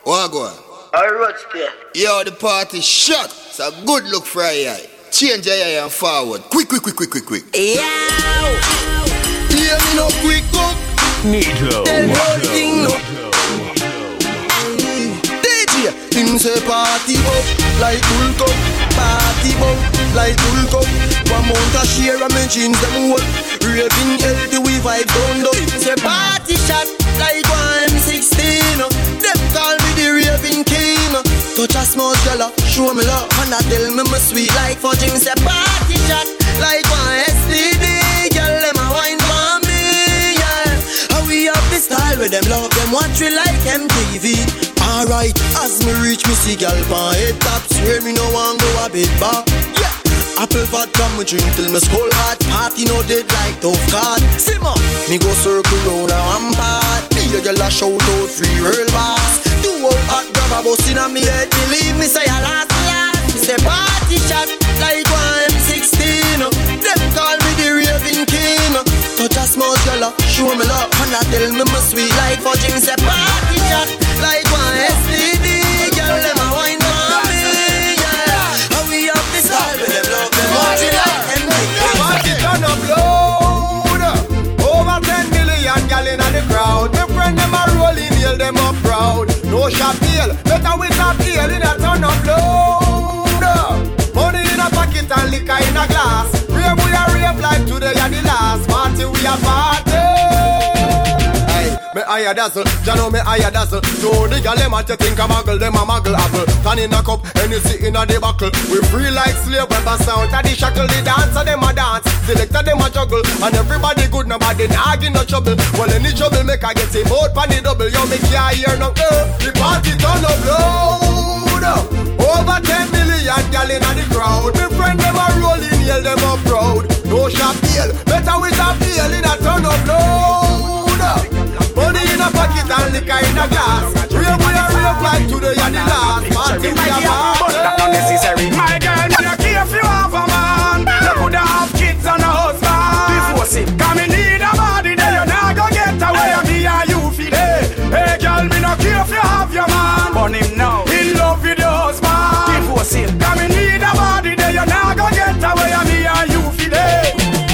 Wagwan. Alright, there. Yo, the party shot. It's a good look for a eye. Change your eye and forward. Quick. Yo! Hear me no quick cook. Nito. Tell me all the thing no. DJ, him say party up like Hulk up. Party up like Hulk up. One month a share and my jeans them hold. Raving healthy we vibe down low. Him say party shot like 116. Them call me the raving king. Touch a small girl, show me love. And I tell me my sweet like fudge. Him say party shot like one STD. Girl, them a wine for me, yeah. How we have the style with them love them watch we like MTV. Alright, as me reach me see girl pan head top. Swear me no want go a bit bar, yeah. Apple vodka me drink till me skull hot. Party no dead like tough card. Simmer, me go circle round a one part. Me a girl a shout out free real boss. Do out hot grab a bus inna me head. Believe me say a last. Me say party shot like 116. Them call me the raving king. Touch a small girl, show me love. And I tell me my sweet like fudge. Me say party shot like one STD. Girl them a wine for me, yeah. How we have this style with them love them watch it like MTV. Party turn up loud. Over 10 million gal in the crowd. My friend them a rolling, hail them up proud. No shop deal, better with a deal in a turn up loud. Money in a pocket and liquor in a glass. Rave we a rave like today and the last. Party we a party. Me higher dazzle, ya know me higher dazzle. So the gal them a think a muggle, them a muggle apple. Can in a cup, Hennessy in a the buckle. We free like slave, when pass out a the shackle. The dancer them a dance, selector them a juggle. And everybody good, nobody nah in no trouble. Well any trouble make I get him out pan the double. Yo me can't hear no the party turn up loud. Over 10 million gal in the crowd. My friend them a rolling, hail them up proud. No shop deal, better with a deal in a turn up loud. Money in a pocket and liquor in a glass. Real boy a real like today and the last. Party we a party. But that's not necessary. My girl, you don't care if you have a man. You coulda have kids and a husband. Before sin, come me need a body. Then you not go get away. Me and you feel it. Hey girl, me no care if you have your man. But him now, in love with your husband. Before sin, come me need a body. Then you not go get away. Me and you feel it.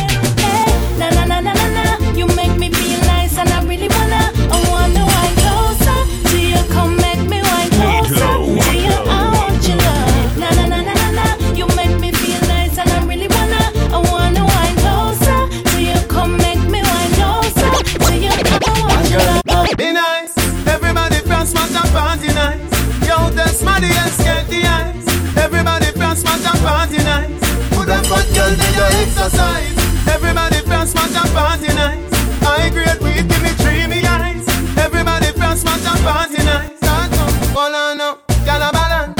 Na na na na na na. You make me feel nice and I really wanna. I wanna wine closer. Do you come make me wine closer? Do you I want your love? Na na na na na na. You make me feel nice and I really wanna. I wanna wine closer. Do you come make me wine closer? Do you I want your love? Be nice, everybody from smart and party nice. Yo, the smarty and sketchy eyes. Everybody from smart and party nice. Put a fat girl in your exercise. Everybody from smart and party nice. I great weed, give me dreamy eyes. Everybody from smart and party nice. Start up, fall on up, gala balance.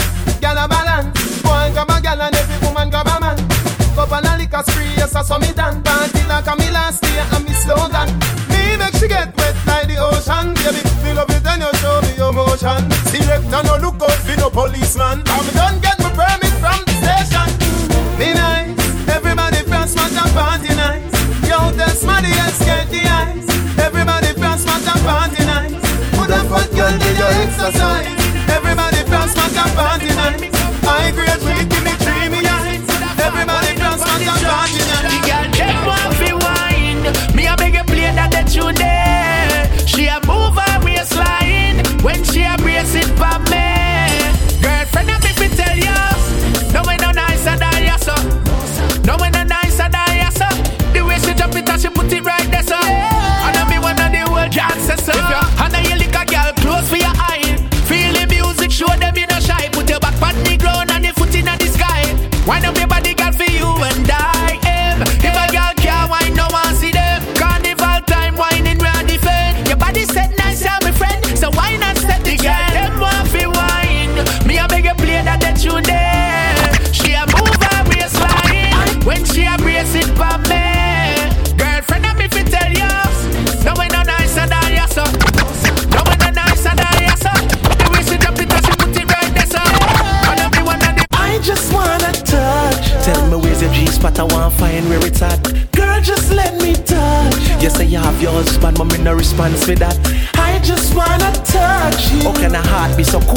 Boy grab a gal and every woman grab a man. Couple of liquor spree, yes I saw me done. Party like a me last year and me slogan. Me make she get wet like the ocean. Baby, feel up it and you show me your motion. Selector no look out for no policeman. I'm done get my permit from the station. Me nice, everybody from smart and party nice. Yo, the smarty and sketchy eyes. Everybody from smart and party nice. Put a fat girl in your exercise. Everybody from smart and party nice. I great weed, give me dreamy eyes. Everybody from smart and party nice. The girl them want fi wine. Me a beg you play that tune there. She a move her waistline when she a brace it for me. Girlfriend a me fi tell you, no way no nice and I so. No way no nice and I so. The way she jump it and she put it right there so. And I be one of the world chances so. If you and you lick a girl close for your eye. Feel the music, show them you no shy. Put your back on the ground and your foot in the sky. Wind up your body girl for you and I. If a girl can't wine, no one see them. Carnival time whining round the fence. Your body set nice, yeah, my friend. So why not step the girl? Them want fi wine. Me a beg you play that tune there. She a move her waistline when she a brace it for me. Girlfriend of me fi tell you, no way no nice and I so. No way no nice and I so. The way she drop it and she put it right there so. And everyone on the I just wanna touch. Tell me where's your G-spot, I wanna find where it's at. Girl, just let me touch. Yes, I have your husband, but me no response with that. I just wanna touch you. How can a heart be so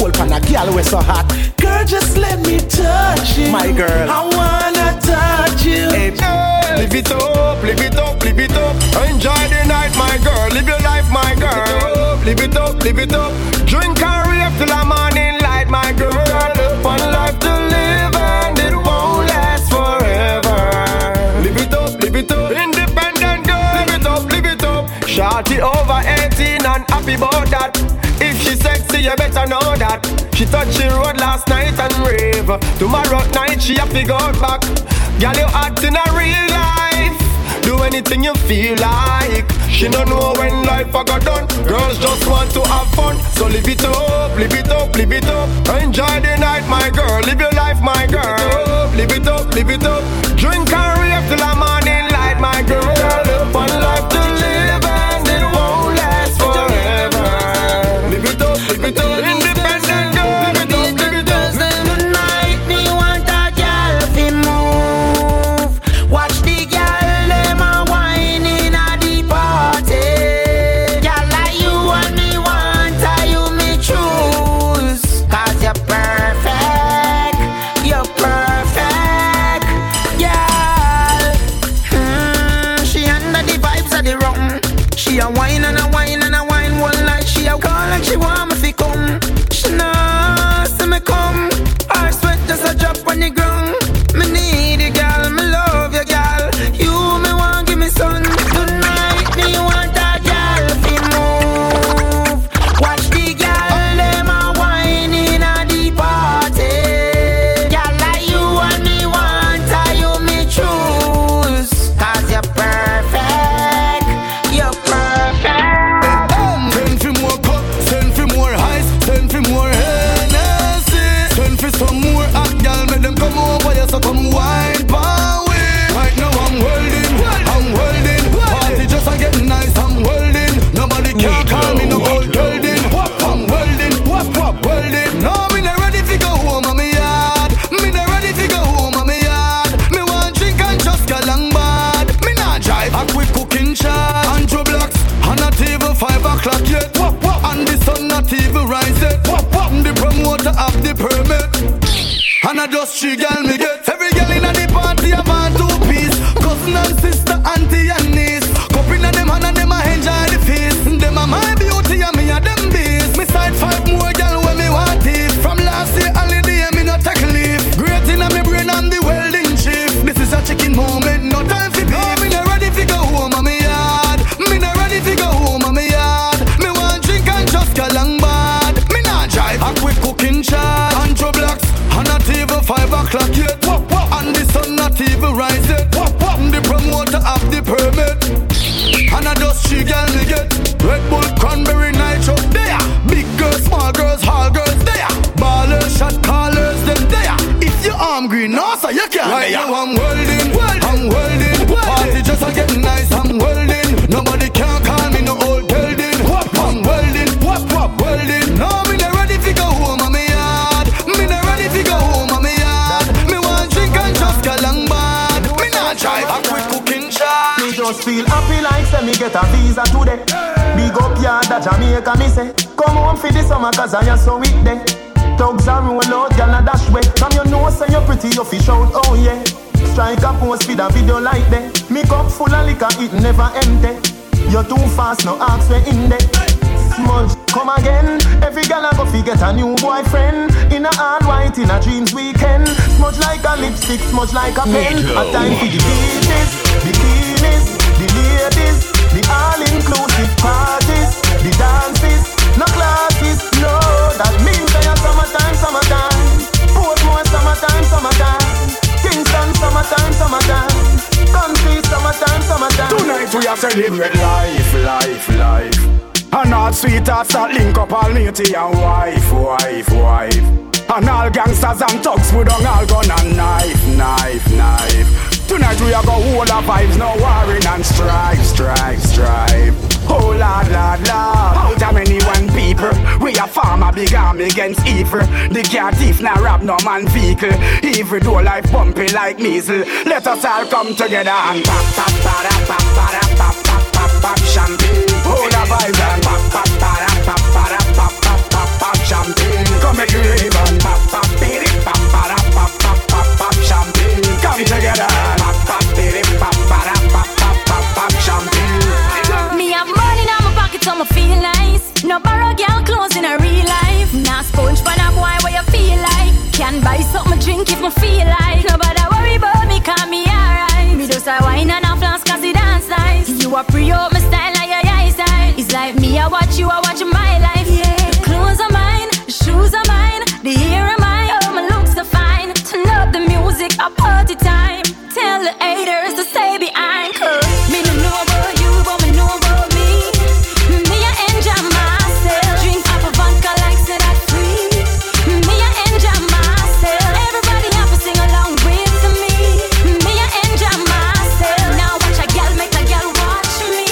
Girl, we're so hot. Girl, just let me touch you. My girl, I wanna touch you. Hey, live it up, live it up, live it up. Enjoy the night, my girl. Live your life, my girl. Live it up, live it up. Drink and rave till the morning light, my girl. One life to live and it won't last forever. Live it up, live it up. Independent girl. Live it up, live it up. Shorty over 18 and happy about that. If she sexy, you better know that. She touched the road last night and rave. Tomorrow night she have to go back. Girl, you hot in a real life. Do anything you feel like. She don't know when life a got done. Girls just want to have fun. So live it up, live it up, live it up. Enjoy the night, my girl. Live your life, my girl. Live it up, live it up. Drink and rave till the morning light, my girl. One life to live and it won't last forever. Live it up, live it up. Independent girl. Live it up, live it up. Tonight me want a girl fi move. Watch the girl them a wine in a the party. Girl like you and me want a you me choose. 'Cause you're perfect, girl. She under the vibes of the rum. She a wine and a wine and a wine. One like she a call and she want me fi come. She know see me come. Her sweat just a drop on the ground. Me need you, girl. Me love you, girl. You me want give me sun. Tonight me want a girl fi move. Watch the girl them a wine in a the party. Girl like you and me want a you me choose. 'Cause you're perfect, you're perfect. Send for more cup, send for more ice, send for more Hennessy. Send for some more hot girl, make them come over here, so come wine power. Right now I'm welding, party just a getting nice, I'm welding. Nobody can call me no old welding. I'm welding, welding. No, me not ready to go home on me yard. Me not ready to go home on me yard. Me want drink and just get long bad. Me not drive a quick cooking shot. Andrew Blocks, and not even 5 o'clock yet. And the sun not even rise yet. The promoter have the permit. And I just 3 girl me get. Every girl in the party have on 2 piece. Cousin and sister, auntie and niece. Cup in them hand and them a enjoy the feast. Them a my beauty and me a them beast. Me side 5 more girl when me want it. From last year holiday me no take leave. Great in me brain I'm the welding chief. This is a chicken moment, no time for beef. Me not ready to go home on me yard. Me not ready to go home on me yard. Me want drink and just get long bad. Me not drive a quick cooking shot. Andrew Blocks, and not even 5 o'clock yet. And the sun not even rise yet. The promoter have the permit. And I just 3 girl me get. Red Bull, cranberry, nitro, there. Big girls, small girls, all girls, there. Ballers, shot callers, them there. If you arm green, no so you can't. Right now I'm welding. Party just a getting nice, I'm welding. Nobody can call me no old welding. I'm welding, welding. No, me not ready to go home on me yard. Me not ready to go home on me yard. Me want drink and just get long bad. Me not drive a quick cooking shot. Me just feel happy like say me get a visa today. Big up yard that Jamaica me say. Come home for the summer 'cause I am so weak day. Thugs are roll out, girl a dash way. From your nose say you're pretty, you fish out, oh yeah. Strike a post with a video like that. Me cup full of liquor, it never empty. You're too fast, no ask where in there. Smudge, come again. Every girl a go fi get a new boyfriend. In a all white, in a dreams weekend. Smudge like a lipstick, smudge like a pen. A time for the beaches, bikinis, the ladies, the all-inclusive parties, the dances, no classes, no. That means they are summertime. Portmore summertime. Kingston summertime. Country summertime. Tonight we are celebrate life. And all sweethearts that link up all matey and wife. And all gangsters and thugs put on all gun and knife. Tonight we are go hold our vibes, no warring and strive. Oh Lord. Out of many one people, we a farm a big army against evil. The car thief now rob no man vehicle. Every door life bumpy like measles. Let us all come together and pop champagne. Hold our vibes and pop champagne. Come make you rave drink if me feel like. Nobody worry about me, call me alright. Me just a wine and a flask cause it dance nice. You a pre-up my style and your eyesight. It's like me, I watch you, I watch my life. Yeah. The clothes are mine, the shoes are mine, the hair are mine. Oh, my looks are fine. Turn up the music, a party time. Tell the haters to stay behind. Cause me don't know about you, but me know about me. Me I enjoy myself. Drink up a vodka like say that free. Me I enjoy myself. Everybody have to sing along with me. Me I enjoy myself. Now watch a girl make a girl watch me.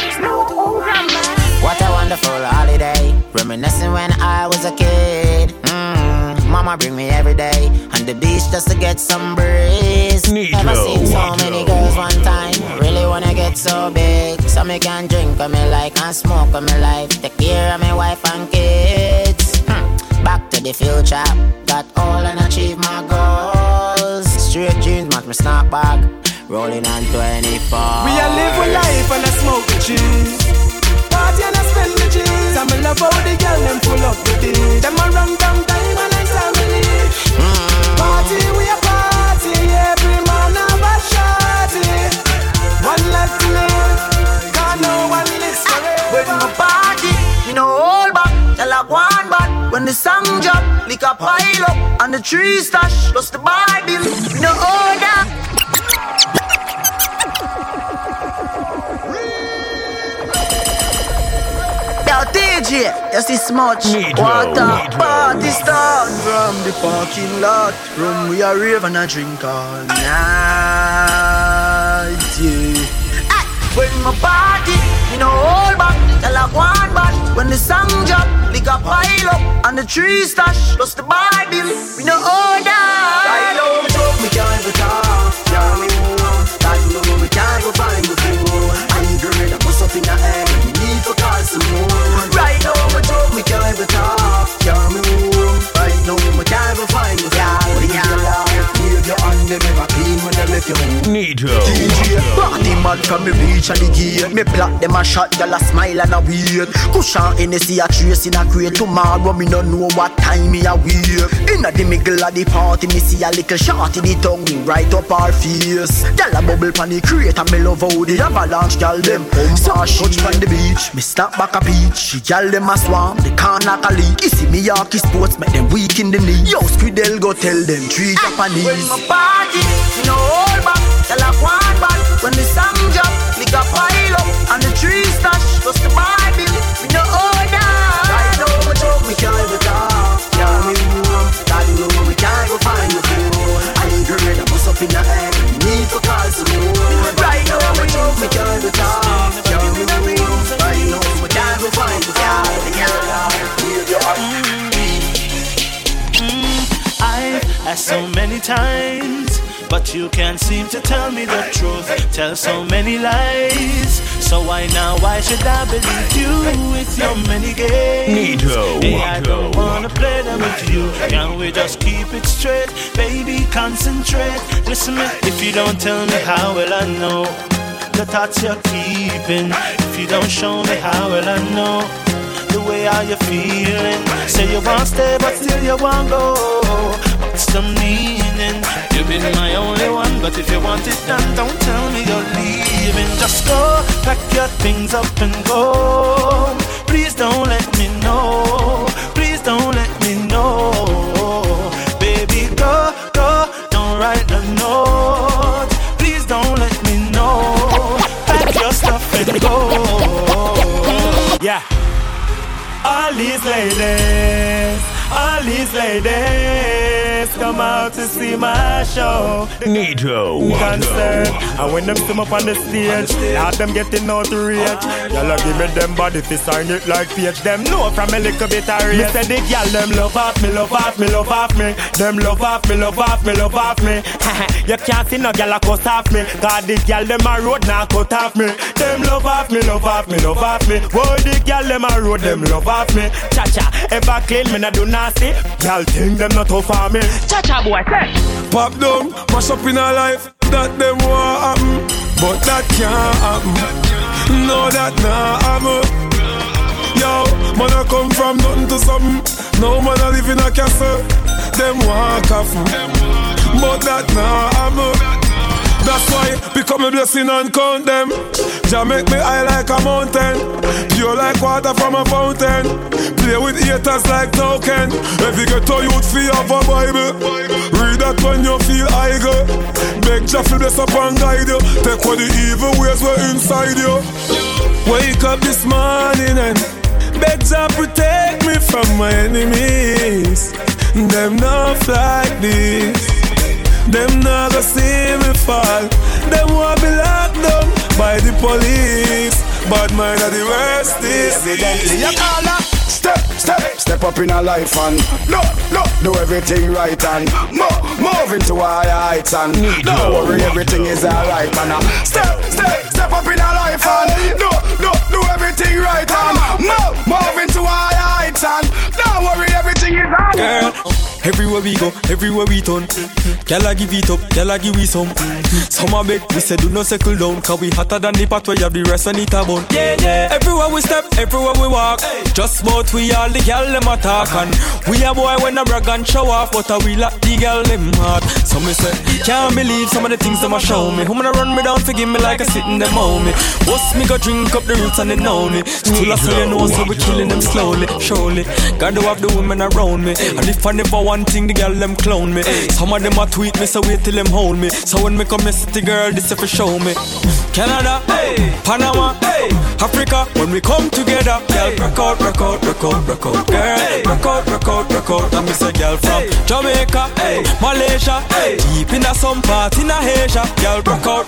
What a wonderful holiday. Reminiscing when I was a kid. Mama bring me every day on the beach just to get some breeze. Never seen so many girls one time. Really wanna get so big, so me can drink on me like and smoke on me life. Take care of my wife and kids. Back to the future, got all and achieve my goals. Straight jeans, match me snap back, rolling on 24. We a live with life and I smoke the cheese. Party and I spend the cheese. I'm in love how the girl them full up the day. Them a run down time and I family. Party we a party, every man have a shawty. One left to live, got no one lives forever. When my party, you know hold back, tell a one back. When the song drop, lick a pile up, and the tree stash, plus the Bible, you know hold that. DJ, you see smudge, water, party start. From the parking lot, rum we a rave and a drink all night, yeah. When my party, you know hold back, tell a one back. When the song drop, lick a pile up, and the tree stash, plus the Bible, we know hold that. I know joke, me can't even talk, yeah, me warm. That know me can't go find the fool. I'm girl, I bust up in the air, me need to call some more. Right now, my joke, me can't even talk, yeah, me warm. Right now, me can't even find the fool. Leave your hand, them never clean when they left you home. Nito. DJ, party mad from me reach at the gate. Me block them a shot, y'all a smile and a wait. Cushion Hennessy a trace in a crate. Tomorrow me no know what time me a wait. Inna the middle of the party, me see a little shot in the tongue right up our face. Y'all a bubble pan the crate and me love how the avalanche y'all them so touch from the beach. Me snap back a peach. Y'all them a swarm, they can't knock a leak. You see me Yorkie sports, make them weak in the knee. Yo, Squidel go tell them treat Japanese. When my party, you know hold back, tell a one back. When the song drop, lick a pile up, and the tree stash, plus the Bible, we know all that. Right now, my joke, me can't even talk. Yeah, me warm. God know me can't go find the fool. I ain't girl, I bust up in the air. Need to call some more. Right now, my joke, me can't even talk. Yeah, me warm. Right now, me can't go find the fool. I've asked so many times, but you can't seem to tell me the truth. Tell so many lies. So why now, why should I believe you with your many games? Nito. Hey, I don't wanna play them with you. Can we just keep it straight? Baby, concentrate. Listen, if you don't tell me, how will I know the thoughts you're keeping? If you don't show me, how will I know the way how you feeling? Say you want stay, but still you want go. What's the meaning? You've been my only one, but if you want it done, don't tell me you're leaving. Just go, pack your things up and go. Please don't let me know. Please don't let me know. Baby, go, go, don't write a note. Please don't let me know. Pack your stuff and go. Yeah. All these ladies come out to see my show. Nito. Concert. And when them come up on the stage, have them getting outraged. Y'all give me them body fi sign it like page. Them know from a little bit of rage. Me say the gyal them love off me, love off me, love off me. Them love off me, love off me, love off me. You can't see no gyal a cut off me. Cause the gyal them a road now cut off me. Them love off me, love off me, love off me. Whoa, the gyal them a road, them love off me. Cha-cha, ever clean me not do nasty. Gyal think them not tough for me. Cha-cha boy, say. Pop down, mash up in our life. That them want happen, but that can't happen. No, that not happen. Yo, man, I come from nothing to something. No man a live in a castle. Them walk off, but that nah happen. That's why become a blessing and count them. Jah make me high like a mountain, pure like water from a fountain. Play with haters like token. Every ghetto youth feel have a Bible. Read that when you feel high go. Beg Jah to bless up and guide you. Take all the evil ways were inside you. Wake up this morning and beg Jah protect me from my enemies. Them not like this. Them not gonna see me fall. Them want be locked down by the police. Bad mind are the worst is. Evidently you call her. Step up in her life and do everything right and move into higher heights and don't worry, everything is alright man. Step up in her life and do everything right and move into higher heights and don't worry, everything is alright. Girl, everywhere we go, everywhere we turn, girl I give it up, girl I give we some. Some a beg, we say do not settle down, cause we hotter than the pot where you have the rest and it a bun. Yeah. Everywhere we step, everywhere we walk, just about we all the girl them attack. And we a boy when a brag and show off, but we like the girl them hard. So me say, can't believe some of the things them a show me. Who wanna run me down, forgive me like a sitting them on me. What's me go drink up the roots and they know me. Still I say you know, so we killing them slowly, surely. God do have the women around me, and if I never one thing, the girl them clown me. Some of them a tweet me, so wait till them hold me. So when me come see the girl, this if show me. Canada, Panama, Africa, when we come together, girl, record, girl, record. And me say girl from Jamaica, Malaysia, deep in a some part in a Asia, girl, record,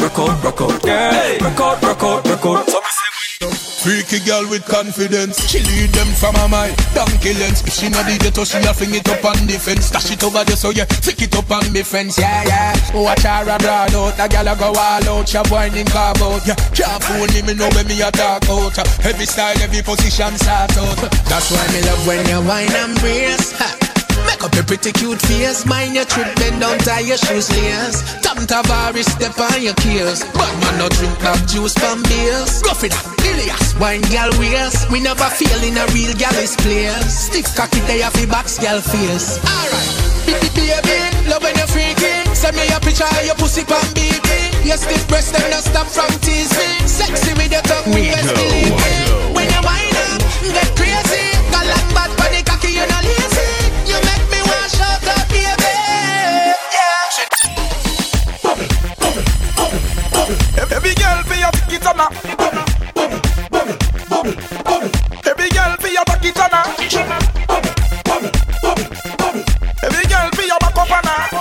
girl, record. So me say freaky girl with confidence, she lead them from her mind, donkey lens. If she not the ghetto, she a fling it up on the fence. Dash it over there, so yeah, flick it up on me fence. Yeah. Watch her a broad out, a girl a go all out. She whining carve out, yeah. Can't fool me know when me a talk out. Every style, every position start out. That's why me love when you whine and brace. Make up your pretty cute face. Mind your trip, bend down, tie your shoes lace. Tom Tavares, step on your keels. But man, no drink that juice from beers. Go for that, Ilias, wine gal wears. We never feel in a real gal's place. Stiff cocky, they have a box gal face. Alright, baby, love when you're freaky. Send me a picture of your pussy pan baby. Your stiff breast, them not stop from teasing. Sexy with your tongue, we best believe it. When you wind up, get crazy. Galang bad body cocky, you're not lazy. You make me want shut up, baby. Yeah. Every girl be your ticket on her. Every girl be your bucket on her. Every girl be your back up on her.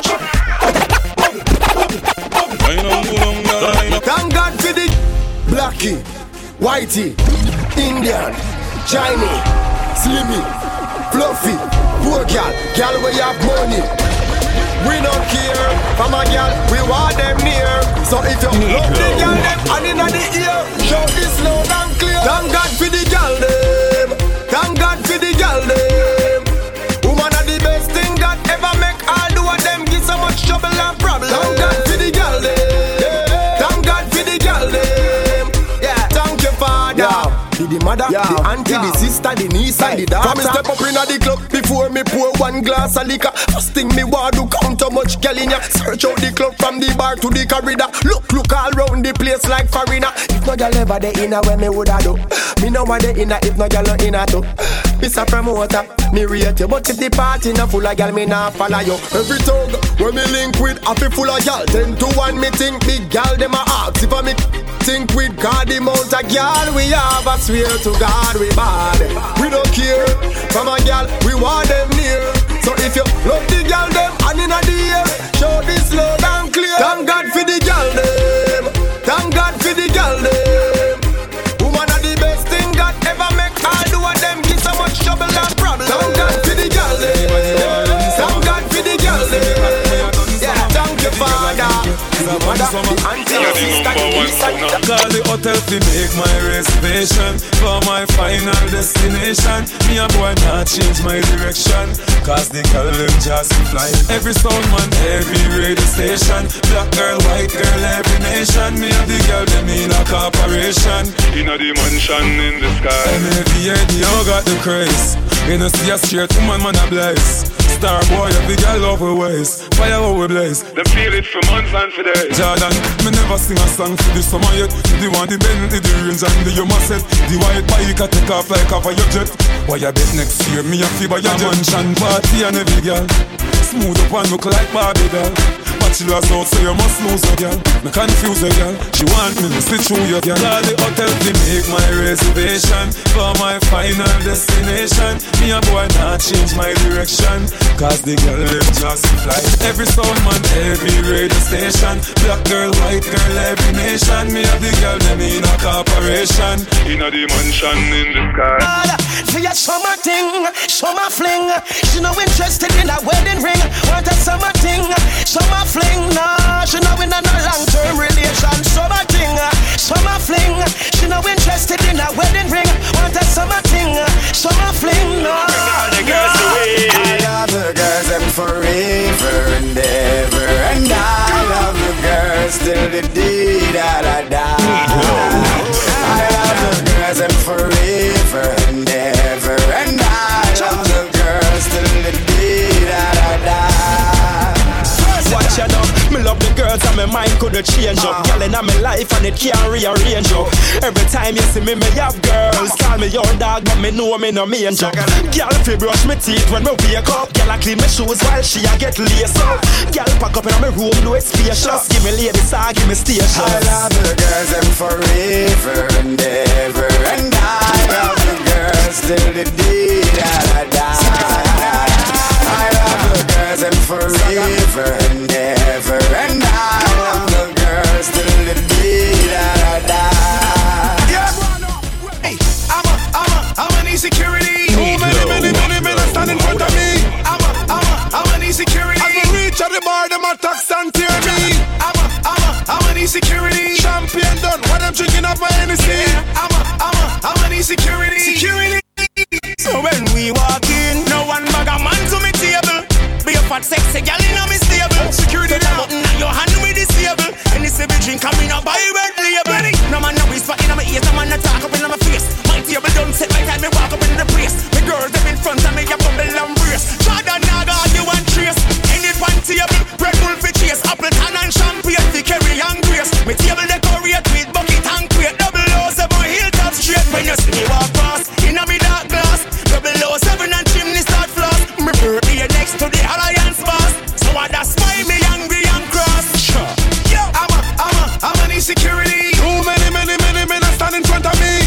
Thank God for the Blackie, Whitey, Indian, Chinese, Slimmy, Fluffy, poor girl where you have money. We don't care, from a girl, we want them near. So if you love the girl, them and in the ear, show this loud and clear. Thank God for the girl, them. Thank God for the girl, them. Woman are the best thing that ever make all do of them give so much trouble and problem. Thank God for the girl, them. Thank God for the girl, them. Yeah, thank you, Father. The mother, the auntie, the sister, the niece and the daughter. Come step up in the club before me pour one glass of liquor. First thing me want to count how much girl in ya. Search out the club from the bar to the corridor. Look all round the place like foreigner. If no girl ever dey inna where me woulda do. Me no want dey inna if no girl no inna too. Mr. Promoter, me rate you, but if the party na full of girl, me nah follow you. Every tongue when me link with happy full of girl. 10 to 1 me think big girl dem a ask. If I me think with God the amount of girl we have, I swear to God we bad. We don't care, from a girl we want them near. So if you love the girl them and inna the air, show this loud and clear. Thank God for the girl them. Thank God for the girl them. Woman are the best thing God ever make. All do of them give so much trouble and problem. Thank God for the girl them. Thank God for the girl them. Yeah, thank you Father. The mother, the auntie, the sister, the niece and the call the hotel to make my reservation for my final destination. Me a boy not change my direction, cause the girl them just fly. Every sound man, every radio station. Black girl, white girl, every nation. Me and the girl them in a corporation. In a dimension in the sky. MAVADO got the craze. You know see a straight woman, man a blaze. Star boy, every girl love her ways. Fire how we blaze. Them feel it for months and for days. Jordan, me never sing a song for the summer yet. The one, the Bentley, the range and the Yuma set. The white bike I take off like off of your jet. Why you bet next year me a fee by your mansion party and every girl smooth up and look like Barbie doll. Bachelor's out so you must lose a girl. Me confuse a girl, she want me to sit through your girl. All the hotel to make my reservation for my final destination. Me a boy not change my direction, cause the girl left just fly. Every sound man, every radio station. Black girl, white girl, every nation. Me have the girl them in a corporation, in a dimension in the sky. For your summer thing, summer fling. She no interested in a wedding ring. Want a summer thing, summer fling. Nah, she no in a long-term relation. Summer thing, summer fling. She no interested in a wedding ring. Want a summer thing, summer fling. Nah, I love the girls and forever and ever, and I love the girls till the day that I die. I love the girls and forever and ever, and I love the girls till the day that I die. Watch out now, me love the girls and my mind couldn't change up. Girl in my life and it can't rearrange up. Every time you see me have girls. Call me your dog but me know me no mean joke. Girl fi brush me teeth when me wake up. Girl I clean my shoes while she a get laced up. Girl pack up in my room do it spacious. Give me ladies give me station. I love the girls and forever and ever, and I love the girls till the day that I die. I love the girls and forever and ever, and I love the girls till the day that I die. Hey, I'm an insecurity. Too many men stand in front of me. I'm an insecurity. As we reach at the bar, them attacks and tear me. I'm an insecurity. Champion done. Why them drinking up my Hennessy? I'm an insecurity. Security. So when we walk in, no one bag a man to me table. Be a fat sexy gal in a me stable. Security now. Button at your hand with this table. And this every drink I'm in a buy red label. No man no whisper in my ears, no man no talk up in my face. My table done set by time me walk up in the place. The girls them in front of me a bubble and brace. Jordan Naga you and trace. End it one table, Red Bull for chase. Appleton and champagne for carry and grace. My table decorate with bucket and crate. 007 hilltop straight. When you see me walk past in a me dark glass. 007 and chimney start floss. Me birthday next to the Alliance boss. So I that's why me angry and cross. Yo, I'm an insecurity. Too many men stand in front of me.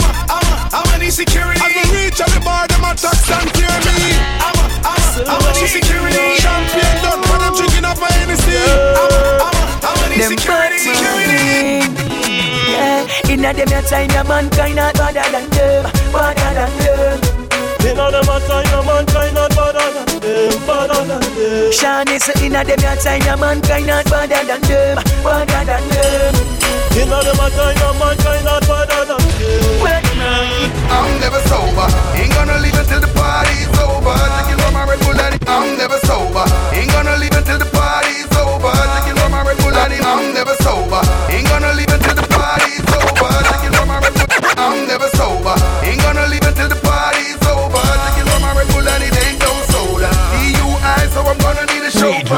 I'm an insecurity. As we reach at the bar, them attacks and tear me. I'm an insecurity. Champion done. When I'm drinking up my Hennessy. I'm an insecurity. Yeah, inna them your time, your mankind not better than them, better than them. Inna them your time, your mankind not better than them, better than them. Shani say inna them your time, your mankind not better than them, better than them. Inna them your time, your mankind not better than them. I'm never sober. Ain't gonna leave until the party's over. Drinking from my Red Bull and I'm never sober. Ain't gonna leave until the party's over. Drinking from my Red Bull and I'm never sober. Ain't gonna leave until the party's over. Drinking from my Red Bull. I'm never sober. Ain't gonna leave until the party's over. Drinking from my Red Bull and it ain't no soda. DUI, so I'm gonna need a chauffeur.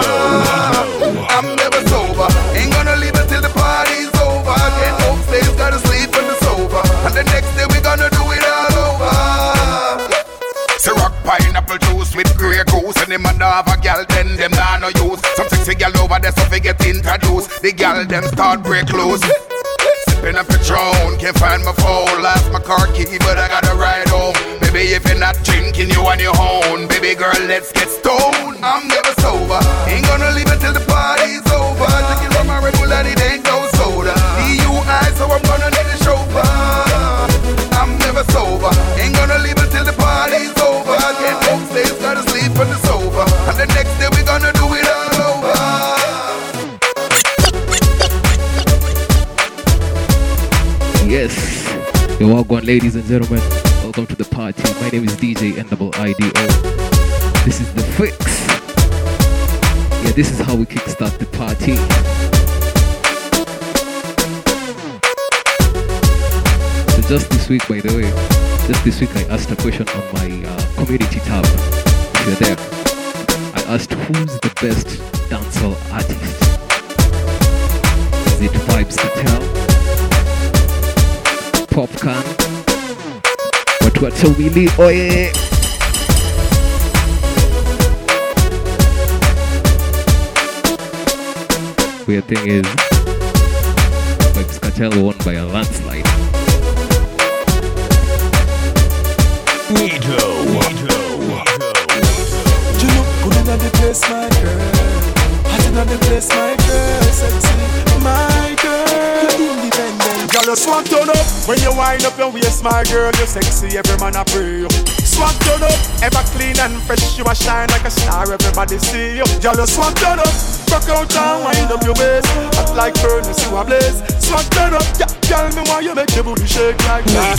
I'm never sober. Ain't gonna leave until the party's over. Get upstairs, gotta sleep on the sofa. And the next day we gonna do it all over. Ciroc pineapple juice with Grey Goose. And them under have a gal, then them nah no use. Some sexy gal over there, so they get introduced. The gal them start break loose. Sipping a Patron, can't find my phone. Lost my car key, but I gotta ride home. Baby, if you're not drinking, you on your own. Baby girl, let's get stoned. I'm never sober. Ain't gonna leave until the party's over. Drinking from my Red Bull and it ain't no soda. DUI, so I'm gonna need a chauffeur. I'm never sober. Ain't gonna leave until the party's over. Get upstairs, gotta sleep on the sofa. And the next day we gonna do it all over. Yes, you're welcome, ladies and gentlemen. Welcome to the party. My name is DJ NIIDO. This is the Fix. Yeah, this is how we kickstart the party. So just this week, by the way, Just this week I asked a question on my community tab. If you're there, I asked who's the best dancehall artist. Is it Vybz Kartel, Popcaan, Watu Wili Oye? Weird thing is, Vybz Kartel won by a landslide. Nito. You look good in the place, my girl. Hot in the place, my girl. Sexy, my girl. You're independent. Girl, you swag turn up. When you wind up your waist, my girl, you're sexy. Every man a pray. Swag turn up. Ever clean and fresh, you a shine like a star. Everybody see you. Girl, you swag turn up. Rock out and wind up your waist. Hot like furnace, you a blaze. Swag turn up. Yeah, girl, me why you make your booty shake like that.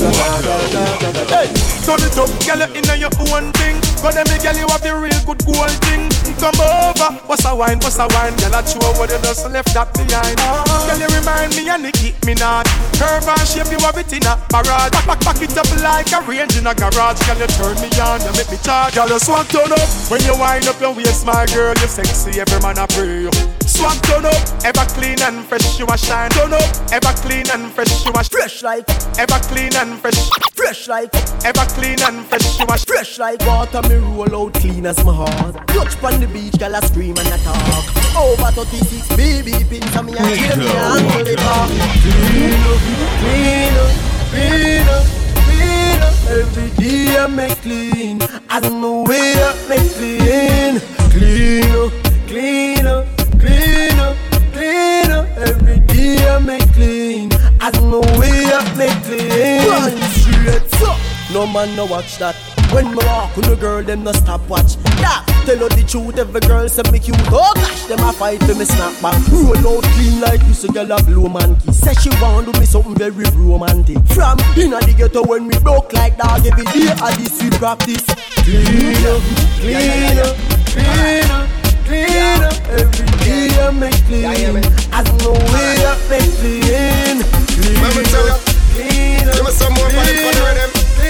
Hey, turn it up, girl, you inna your own thing. But then me girl, you have the real good gold thing. Come over, what's a wine, girl, I show what you just left that behind. Girl, you remind me and you keep me not. Curve and shape, you have it in a parade. Back it up like a range in a garage. Girl, you turn me on, you make me charge. Girl, you swag turn up. When you wind up your waist, my girl, you sexy, every man a pray. Swag turn up, ever clean and fresh, you a shine. Turn up, ever clean and fresh, you a fresh like. Ever clean and fresh, fresh like. Ever clean and fresh, you a fresh like. Water me roll out clean as my heart. Touch on the beach, girl I scream and I talk. Over 36 baby pins and me a kill me and pull it off. Clean up, clean up, clean up, clean up. Every day I make clean. As my way I make clean. Clean up, clean up, clean up, clean up. Every day I make clean. As my way I make clean. Run straight up. No man no watch that. When me walk with a girl, them no stop watch. Yeah, tell her the truth, every girl say me cute. Oh gosh, them a fight for me snap back. Roll out clean like this, a girl a blow monkey. Say she want do me something very romantic. From inna the ghetto when we broke like dog, every day I this we practice. Clean up, clean up, clean up, clean up. Every day I make clean. As no way I make clean. Clean up, clean up. Give me some more money for the rhythm.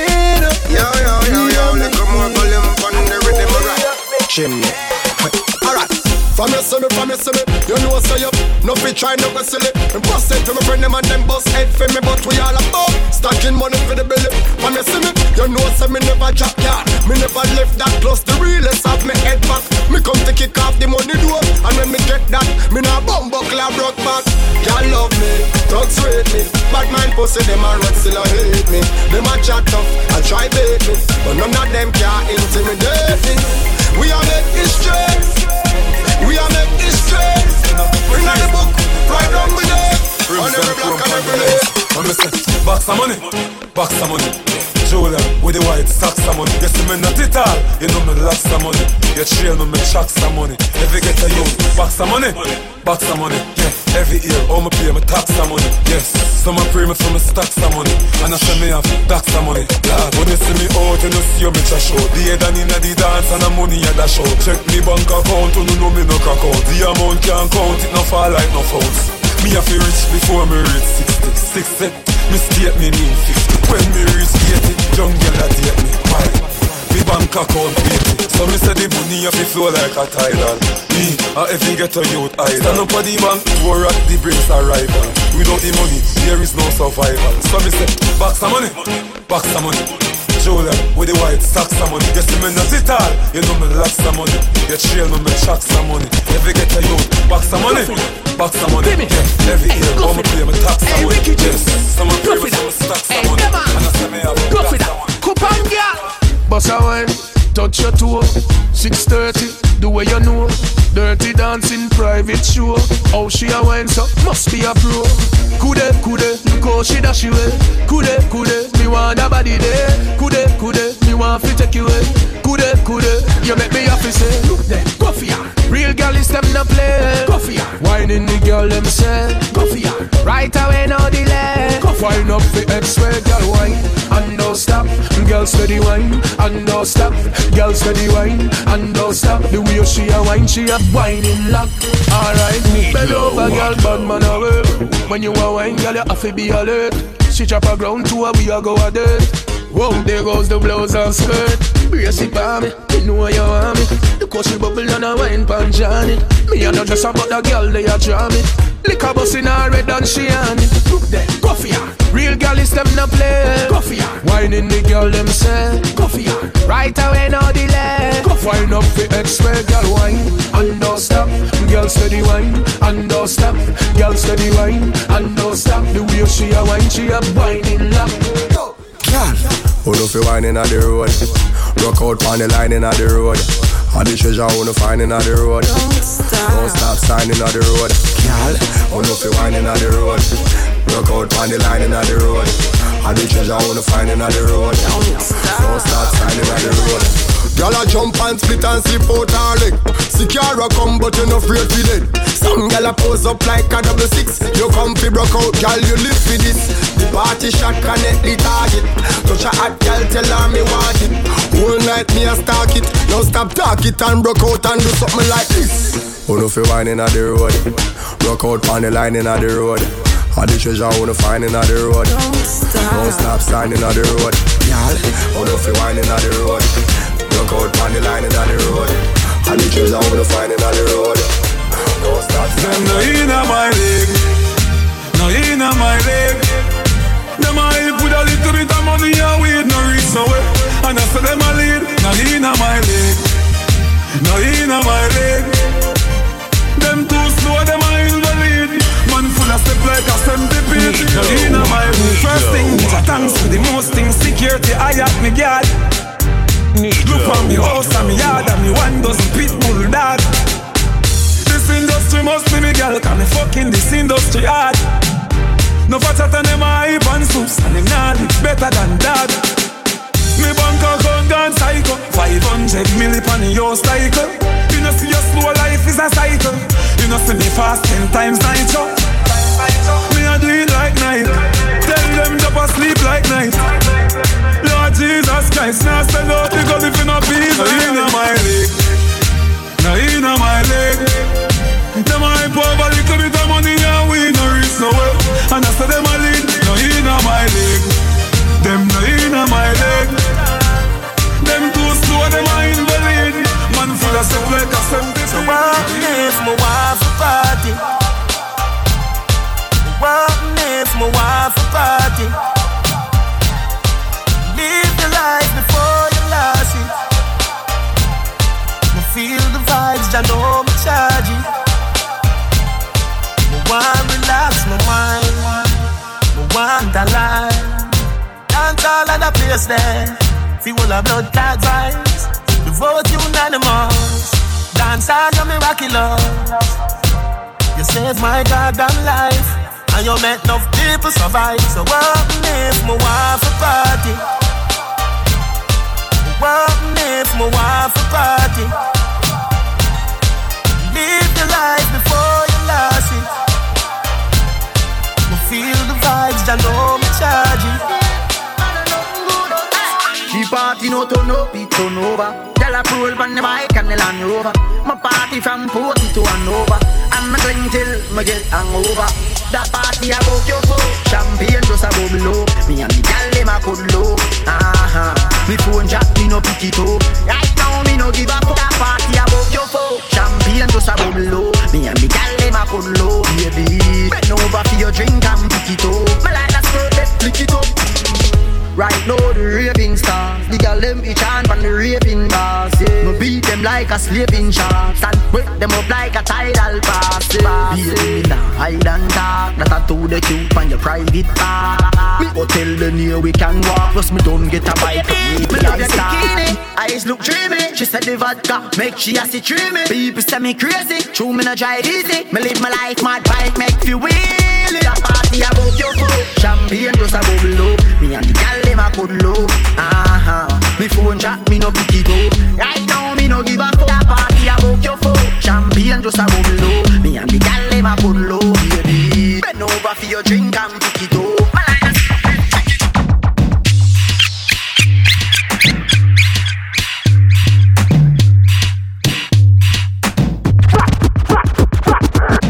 Yo, little more volume on the rhythm, alright. Chimney. Alright. From your summer, you know so you no fit try no go silly. And bust it to my friend them and them bust head for me, but we all about stacking money for the belly. From your summer, you know so me never drop yard. Me never left that close, the realest of me head back. Me come to kick off the money door, and when me get that, me nah bumbuckle a broke back. Y'all love me, thugs rate me. Bad mind pussy, them a run still a hate me. Them a chat tough, I try bait me, but none of them can intimidate me. We are make history. We are make history. Bring out the book, right down with it. On every block and every day. Box of money, box of money. Julia with the white socks of money. You see me not it all, you know me lots of money. You trail me chucks of money. Every get a youth, box of money, box of money. Yeah, every year, all me pay me tax of money. Yes, some a pray me for me stacks of money. And I say me have tax of money. Lord, when you see me out, you know see you me trash out. The head and inna the dance and the money at the show. Check me bank account, you know me no crack out. The amount can't count, it no fall like no fouls. Me have to reach before me reach 60. 60. Me state me mean 50. When me reach 80, young girl a date me. Why? Me bank account pay me. So me say the money have to flow like a tidal. Me, if you get a youth idol. Stand up at the bank, war at the brinks arrival. Without the money, there is no survival. So me say, box of money, box of money. Julia with the white socks of money. You see me not it all, you know me lots of money. You trail me chucks of money. If you get a youth, box of money, box of money. Yeah, every year, all me pay me tax of money. Yes, some me pay me some stacks of money. And I say me have go for that. Coupon girl. Boss a wine, touch your toe. 6:30, the way you know. Dirty dancing, private show. How she a wine so must be a pro. Kude, look how she dash you away. Kude, me want a body there. Kude, me want to take you away. Kude, you make me happy say. Look there, go for ya. Real girl is them no play. Go for ya. Whining the girl them say. Go for ya. Right away no delay. Go wine up the X-way, girl wine and don't stop. Girl steady wine and don't stop. Girl steady wine and don't stop. The way she a wine, she a whining lock. Alright, bend over, girl, bad man away. When you a wine, girl, you have to be alert. She drop a ground to her, we a go a date. Whoa, there goes the blouse and skirt. Brace it for me, you know you want me. The cushy bubble and a wine pan Johnny. Me and not just about the girl, they a draw me. Lick a bus in her red and she on it. Look there, go for ya. Real girl is them no play. Go for ya. Whining the girl them say. Go for ya. Right away no delay. Go for wine up for expert girl wine. And don't stop, girl steady wine. And don't stop, girl steady wine. And don't stop, the way she a wine, she a whining lap. Who know fi wine inna the road? Rock out on the line inna the road. All the treasure who know find inna the road. Don't stop sign inna the road. Girl, who know fi wine inna the road? Rock out on the line inna the road. All the treasure who know find inna the road. Don't stop sign inna the road. Girl a jump and split and slip out her leg. Secure come but you no afraid fi dead. Some girl a pose up like a 6. You come fi broke out, girl you live for this. The party shot connect the target. Touch a hot girl tell her me want it. Whole night me a stalk it. Now stop talk it and broke out and do something like this. Who know fi wine inna the road? Broke out on the line inna the road. All the treasure who know find inna the road. Don't stop sign inna the road. Girl, who know fi wine inna the road? Broke out on the line inna the road. All the treasure who know find inna the road. Don't stop sign. Them no inna my leg, no inna my leg. Them a help with a little bit of money and weed, no reach nowhere. And I say them a lead, no inna my leg, no inna my leg. Them too slow, them a invalid. Man full of step like a centipede. No inna my leg. First thing, thanks for the most thing. Security, I at me guard. Look on me house and me yard and me 1 dozen pit bull dog. This industry must be me girl, cause me fucking this industry hard. No fatter than them hype and soups, and them not live better than that. Me bank account gone psycho, 500 million on the your cycle. You know see your slow life is a cycle. You know see me fast 10 times nitro. Me a do it like night. Tell them to sleep like night. Lord Jesus Christ, now stand out because if you not peace, no inna my leg, no inna my leg. Them a hype over little bit of money and we no reach nowhere. And I say them a lead, no inna my leg. Them no inna my leg. Them too slow, them a invalid. Man full of step like a centipede. So what if my wife a party? What if my wife a party? Live the life before you lost it. Me feel the vibes, I know me charge it. Me want relax my mind. Me want a life. Dance all of the place there. Feel a blood clot vibes. The vote unanimous. Dance all your miraculous. You saved my goddamn life. And you make enough people survive. So what if my wife a party? What if my wife a party? Live the life before you lost it. Me feel the vibes, I know me charge it. She party no turn up, it turn over. Girl a roll on the bike and the Land Rover. My party from Porty to Hanover. And me cling till me get hangover. That party I broke your foot. Champagne just a bubble low. Me and the gal dem a cuddle low. Me phone jack, me no pick it up. Right now me no give a fuck. That party I broke your foot. Champagne just a bubble low. Me and the gal dem a cuddle low. Baby, bend over for your drink and pick it up. Me like that skirt, let's flick it up. Right now the raving stars, the girl them each hand from the raving bars. Yeah. Me beat them like a slaving shark, and wake them up like a tidal pass. Yeah. Baby, nah hide and talk, that I told the cute on your private car. Me go tell the near we can walk, plus me don't get a bite. Me love your bikini, eyes look dreamy. She said the vodka make she a see dreamy. People say me crazy, true me no drive easy. Me live my life mad bike make you wheelie. That party about your foot, champagne just a bubble low. Me and the gal them a good low. Me phone chat, me no pick it up. Right now me no give a fuck. That party about your phone. Champagne just a bubble low. Me and the gal them a good low. Baby, bend over for your drink and pick it up.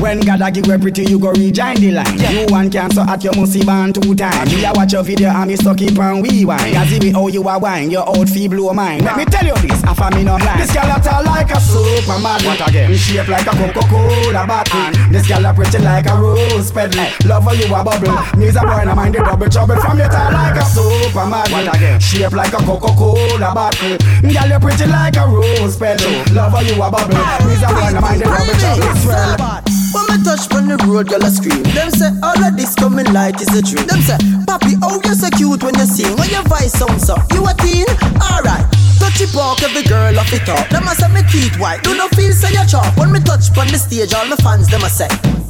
When God a give you pretty, you go rejoin the line. You one cancer at your must born 2 times. Me a watch your video and me stuck it and we wine. Cause if how you a wine, your old fee blow mine. Let me tell you this, half a me no blind. This girl a tall like a Superman. What again? Me shape like a Coca-Cola bottle. This girl a pretty like a rose petal. Love how you a bubble. Me's a boy, no mind the double trouble. From your tall like a Superman. What again? Shape like a Coca-Cola bottle. Girl you pretty like a rose petal. Love how you a bubble. Me's a boy, no mind the double trouble. When me touch on the road, girl a scream. Them say all of this coming like is a dream. Them say, Papi, oh you so cute when you sing. When your voice sounds up, you a teen? Alright. Touch it walk, every girl off it up. Them a say me teeth white, do no feel say you chop. When me touch on the stage, all my fans them a say.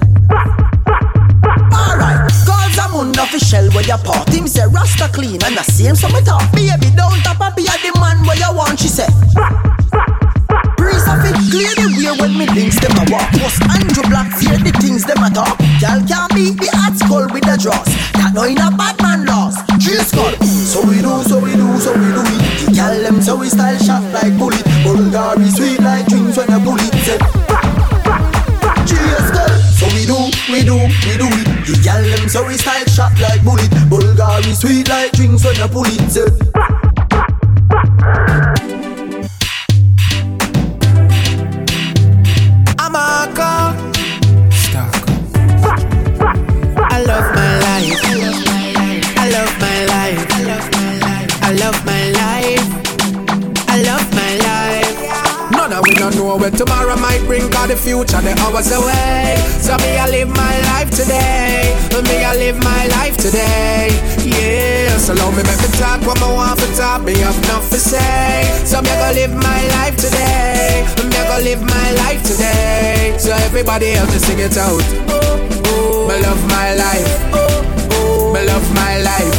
Alright, cause I'm unofficial where you part. Him say Rasta clean and the same so me talk. Baby, don't tap a be a the man where you want, she say. Breeze of it clear the way when me links them a walk. Was Andrew Black fear the things them a talk. Y'all can't beat the hot skull with the draws. That no in a bad man loss. Drill skull. So we do it. The y'all them so we style shot like bullet. Bulgari sweet like drinks when a bullet set. Drill skull. So we do it. The y'all them so we style shot like bullet. Bulgari sweet like drinks when a bullet set. I love my life. I love my life. I love my life. I love my life. None of we don't know where tomorrow might bring, cause the future the hours away. So me I live my life today. Me I live my life today. Yeah, so long me make me talk what I want to talk. Me have enough to say. So me I go live my life today. Me I go live my life today. So everybody else just sing it out. Me love my life. Me love my life.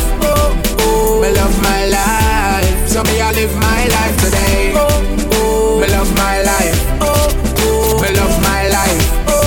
Me love my life. So me I live my life today. Me love my life. Me love my life.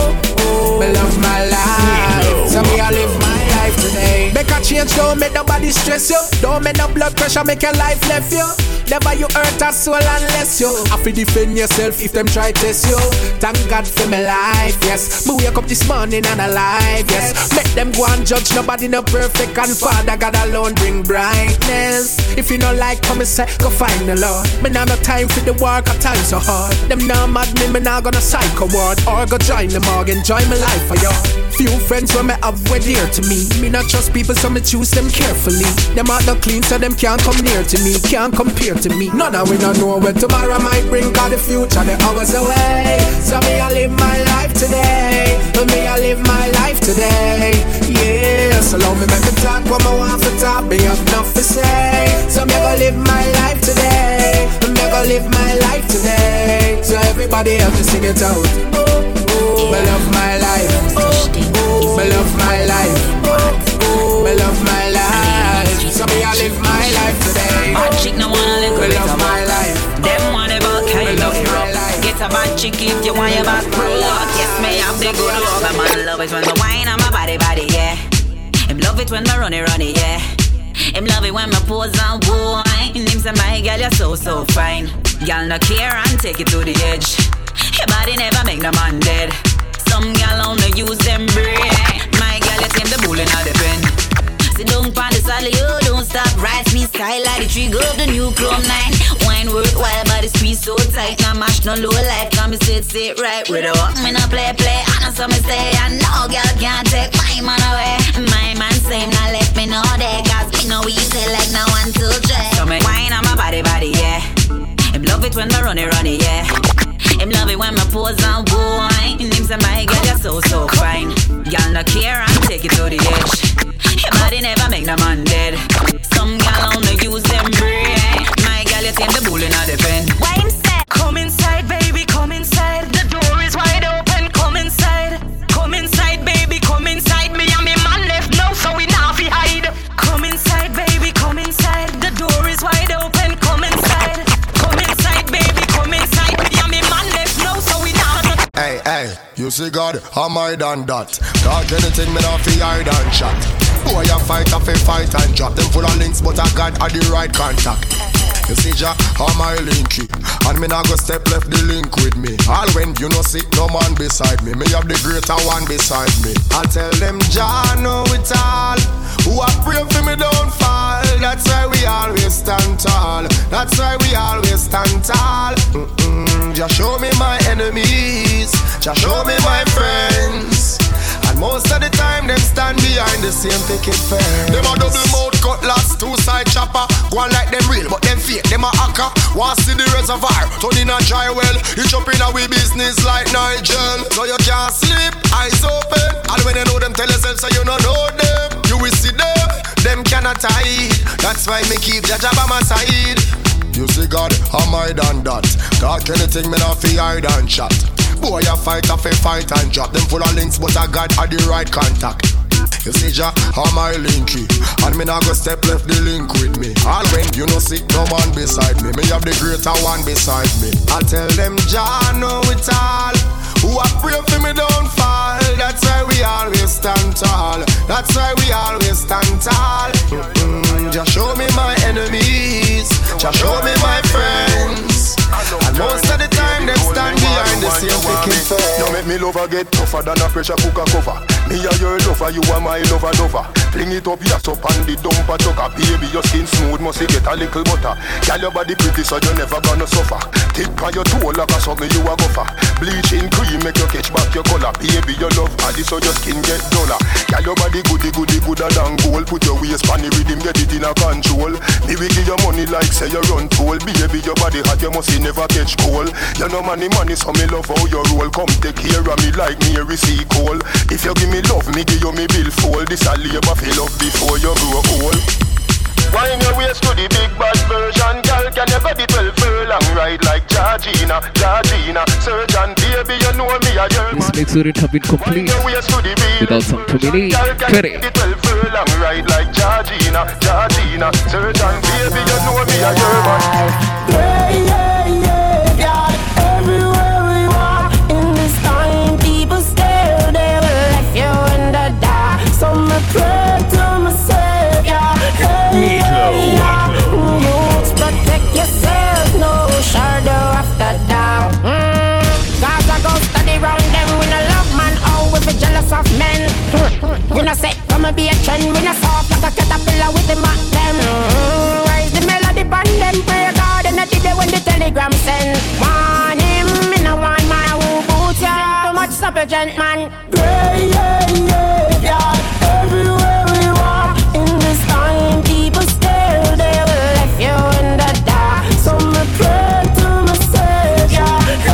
Me love my life. So me I live my life today. Make a change, don't make nobody stress you. Don't make no blood pressure make your life left you. Never you hurt a soul unless you have to defend yourself if them try test you. Thank God for my life, yes. Me wake up this morning and alive, yes. Make them go and judge, nobody no perfect. And Father God alone bring brightness. If you don't like come and say, go find the Lord. Me now no time for the work, a time so hard. Them now mad me now gonna psycho ward. Or go join the morgue, enjoy my life for you. Few friends when me have were dear to me. Me not trust people so me choose them carefully. Them out not clean so them can't come near to me. Can't compare to me. None of we don't know where tomorrow might bring, cause the future the hours away. So me I live my life today. Me I live my life today. Yeah, so long me make me talk what I want to talk. Me have enough to say. So me I go live my life today. Me I go live my life today. So everybody else just sing it out. Me love my life. Me love my life. Me love my life. So me I live my life today. Bad chick no wanna live with love my life. Them want about kind of rough. Get a bad chick if you want your back roll. Yes, me have the good love. My love it when the wine on my body, yeah. Him love it when my runny, yeah. Him love it when my pose and wine. Him say my girl you're so fine. Girl no care and take it to the edge. Your body never make no man dead. Some girl only use them brain. My girl you tame the bull in the pen. Sit down pon the saddle, you don't stop. Rise me style like the trigger of the new Chrome 9. Wine worthwhile, body squeeze so tight. Now mash no low life, come me sit right. With a walk, me no play. I know some me say, I know girl can't take my man away. My man say, now let me know that. Cause me know easy like no one to try. So me wine on my body, yeah. Him love it when I runny, yeah. Him love it when my pose and wine. Him say my girl you're so fine. Girl no care and take it to the edge. Your body never make no man dead. Some gal only use them brain. My gal you tame the bull in the pen. Why him say? Come inside, baby, come inside. The door is wide open. Come inside. Come inside, baby, come inside. Me and me man left now, so we now fi hide. Come inside, baby, come inside. The door is wide open. Come inside. Come inside, baby, come inside. Me and me man left now, so we now. Hey, you see God, how am I done that? God, anything me not fi hide and chat. Boy, you fight and drop them full of links, but I got the right contact. You see Jah, how my linky, and me nah go step left the link with me. All when you know see no man beside me, me have the greater one beside me. I tell them Jah know it all. Who are pray for me don't fall. That's why we always stand tall. That's why we always stand tall. Just show me my enemies. Just show me my friends. And most of the time them stand behind the same picket fence. Them a double mouth cutlass, two-side chopper. Go on like them real, but them fake, them a hacker. Want see the reservoir, turn in a dry well. You jump in a we business like Nigel. So you can't sleep, eyes open. And when you know them, tell yourself so you don't know them. You will see them cannot hide. That's why me keep Jah Jah by my side. You see God, how my done that. Talk anything, me not fi hide and chat. Boy, you fight and drop. Them full of links, but I got at the right contact. You see Jah, how my linky, and me not go step left the link with me. All when you know see no man beside me, me have the greater one beside me. I tell them Jah know it all. Who are pray for me don't fall. That's why we always stand tall. That's why we always stand tall. Just show me my enemies. Just show me my friends. And most of the time them stand behind the same picking fence. Now make me lover get tougher than a pressure cooker cover. Me a your lover, you are my lover lover. Fling it up, yes up on the dumper chucker. Baby, your skin smooth, must get a little butter. Girl, your body pretty, so you never gonna suffer. Tip on your toe like a something you a go for. Bleaching cream make you catch back your color. Baby, your love body, so your skin get duller. Girl, your body goody gooder than gold. Put your waist on the rhythm, get it in a control. Me will give you money like say you run toll. Baby, your body hot, you must never catch cold. You know money, so me love how you roll. Come take care of me like me receive coal. If you give me love, me give you me bill fold. This a labor for love before you grow old. Wind your waist to the big bad version. Girl, can you go the 12 furlong ride like Georgina, Surgeon, baby, you know me a your This mix wouldn't have been complete without some Tomini. Ready? The 12 furlong ride like Georgina, Surgeon, baby, you know me a your man. Yeah, everywhere we walk in this time, people stare, they will left you in the dark. So me pray to myself, yeah. Protect yourself, no shadow after dark. Cause I go study round them, we no love man, oh, we be jealous of men. We no say, come and be a trend, we no soft like a caterpillar with the mat them. Rise the melody on them, pray God, and I did it when the telegram send. Want him, me no want my who boot ya. Too much supper, gentleman. Yeah, everywhere we walk in this time, people stare, they will left you in the dark. So me pray to myself, yeah.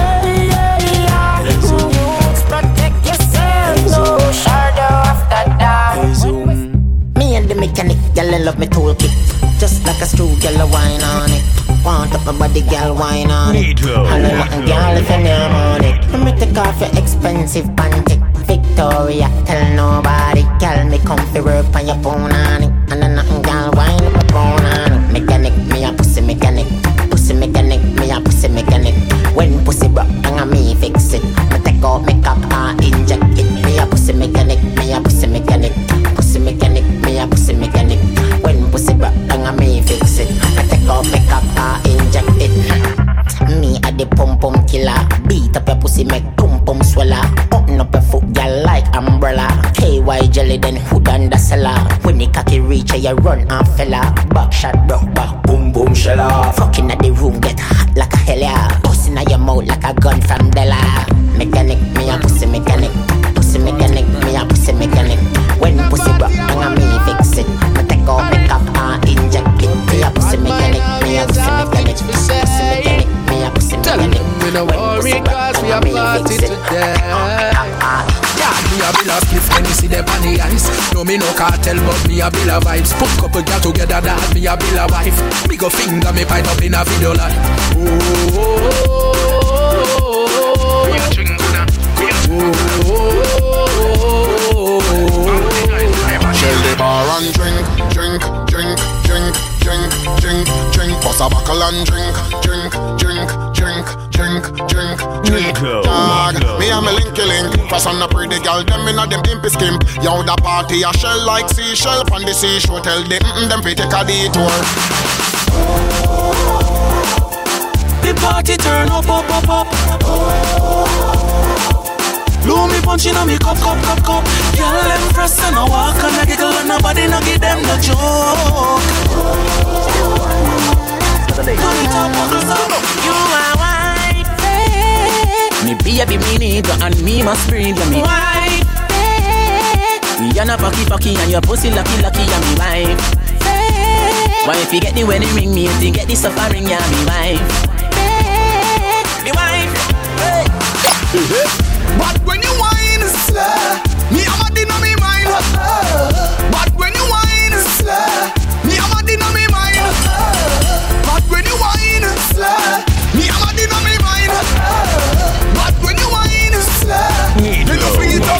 Protect yourself, no shadow after dark. Me and the mechanic, girl, love me toolkit. Just like a screw, girl, wine on it. Want up my body, girl, wine on it. Hello, nothing, girl, if you name on it. Let me take off your expensive panty. Victoria, tell nobody. Girl, me come fi work on your phone on it. And then nothing, girl, wine up my phone on it. Mechanic, me a pussy mechanic. Pussy mechanic, me a pussy mechanic. When pussy broke, and me fix it. Me take out me cock and inject it. Me a pussy mechanic, me a pussy mechanic. Pussy mechanic, me a pussy mechanic. When pussy broke, and me fix it. Me take out me cock and inject it. Me a the pum pum killer. Beat up your pussy, make pum pum swallow. Open up your foot, girl, like umbrella. KY jelly, then hood and the cellar. When the cocky reach, you run and fella. Back shot, broke back, boom boom shella. Fucking at the room, get hot like a hell yeah. Busting at your mouth like a gun from Della. Mechanic, me a pussy mechanic. Pussy mechanic, me a pussy mechanic. When pussy broke, and me fix it. Me take out me cock and inject it. Me a pussy mechanic, me a pussy mechanic. Pussy mechanic, me a pussy mechanic. We no worry cause we a party today. Yeah, me a bill of spliff when you see them on the ice. No me no cartel but me a bill of vibes. Put couple girl together that me a bill of wife. Me go finger me pipe up in a video like. Shell the bar and drink. Bust a buckle and drink. Dog, me and me linky link. Fast on the pretty girl, them inna them pimpy skimp. Yo, the party a shell like seashell. From the seashore, tell them, them fi take a detour. party turn up. Blow me punch in on me cup. Girl, them press and I walk and I giggle and nobody no give them no joke. You are white, me baby, me need you and me must breathe you, me white. You're not pocky and your pussy lucky and me wife. Why if you get the wedding ring, me if you get the suffering, yeah, me wife. Me wife. But when you whine slow, me am a din on me mind. But when you whine slow, me am a din on me mind. But when you whine slow, me am a din on me mind. But when you whine slow, you don't bring it up.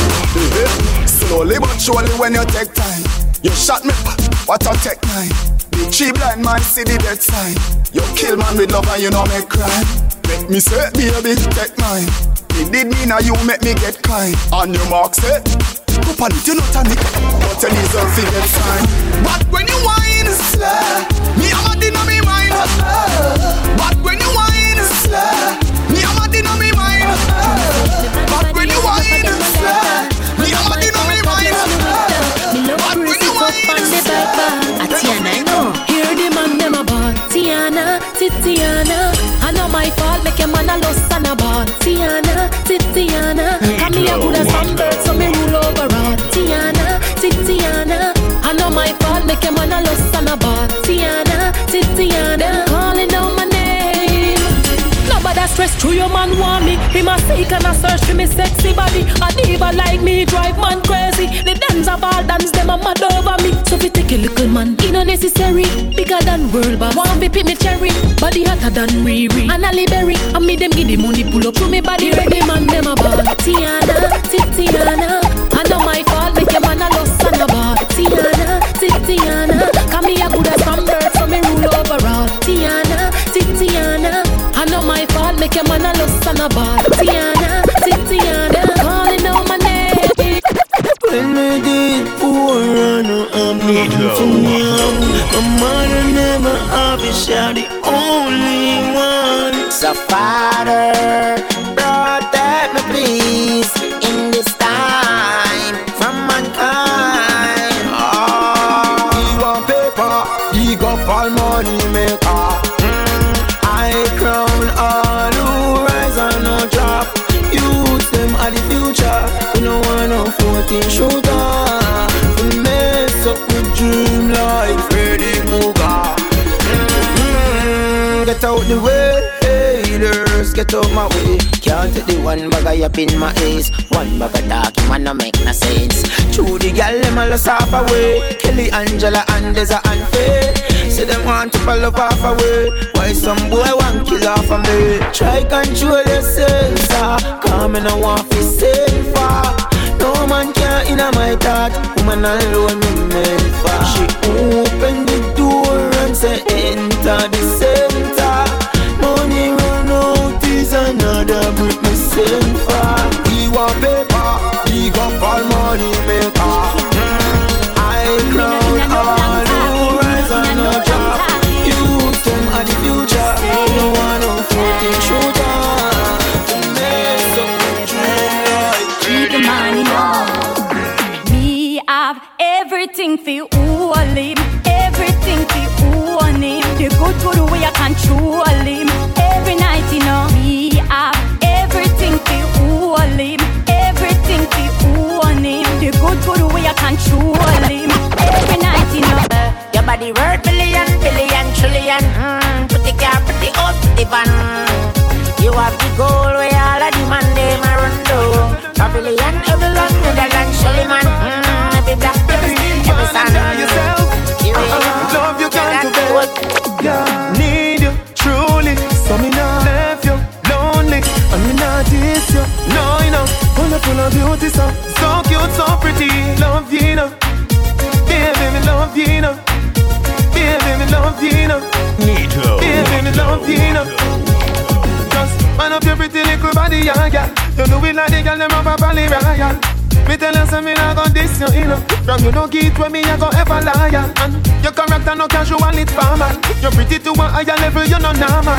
Slowly but surely when you take time, you shot me, what a take nine. The cheap blind man see the dead sign. You kill man with love and you know make crime. Let me say, baby, take mine. It did me now you make me get kind. On your mark say, go on it, you not a nick, but you deserve to get signed. But when you whine slow, me am a din on me mind. But when you whine slow, me am a din on me mind. But when you whine slow, me am a din on me mind. But when you whine slow, Tiana, I know. Hear the man them about Tiana, Titiana. I know my fault, make a man a lost and a ball. Tiana, Titiana. Come here good as some birds, so me rule over all. Tiana, Titiana. I know my fault, make a man a lost and a ball. Tiana, Titiana. Calling out my name. Nobody stress through your man want me. He must seek and a search for me sexy body. A diva like me drive man crazy. The dance of all dance them a mad over me. So if you take a little man, it not necessary. Bigger than world boss. Want me pick me cherry. Body hotter than Riri and Ali Berry. And me them give the money pull up through me body. Ready man them a ball. Tiana, Titiana. I know my fault make a man a lost and a ball. Tiana, Titiana. Come here good as some birds so me rule over all. Tiana, Titiana. I know my fault make a man a lost and a ball. Tiana, Titiana. Calling out my name. When I did poor and I'm not from young, my mother never obviously the only one. So Father, protect me please in this time from mankind. He want paper, he got all money maker. I crown all who rise and no drop. Use them at the future. We no want no 14 shooter. We mess up with dream like Freddy Krueger. Get out the way, haters, get out my way. Can't take the one bag up in my ace. One bag of talking man no make no sense. True the gal them all off away. Kelly, Angela and Deza and Faye. Say them want to fall off away. Why some boy want kill off of me? Try control yourself, come and I want to save far. No man can in my thought. Woman alone me meant for. She open the door and say enter the center. Money run out is another brick me send for. He want paper, he got all money maker. I crown all who rise and no job. Youth them at the future. No one no 14 shooter. Keep the money now. Me have everything for you all him. Everything for you on him. The good to the way I control him. Every night you know. Me have everything for you all him. Everything for you on him. The good to the way I control him. Every night you know. Your body worth billion, trillion. Put the car, put the house, put the van. You have the goal where all of the man they ma run down. Pavilion, every London, Netherlands, Shullyman. Every black, every sun. Love you can't do God need you truly, so me not left you lonely, and me not diss you. No, you know, full of beauty, so cute, so pretty. Love you, know. Baby, me love you, know. Baby, me love you, know. Baby, me love you, know. Just man up your pretty little body, yeah, yeah. You know it like the girl them have a valley royal. Me tell you something I got this, you know. From you no get where me I go ever lie. And your character no casual, it's formal. You're pretty to a higher level, you're not normal.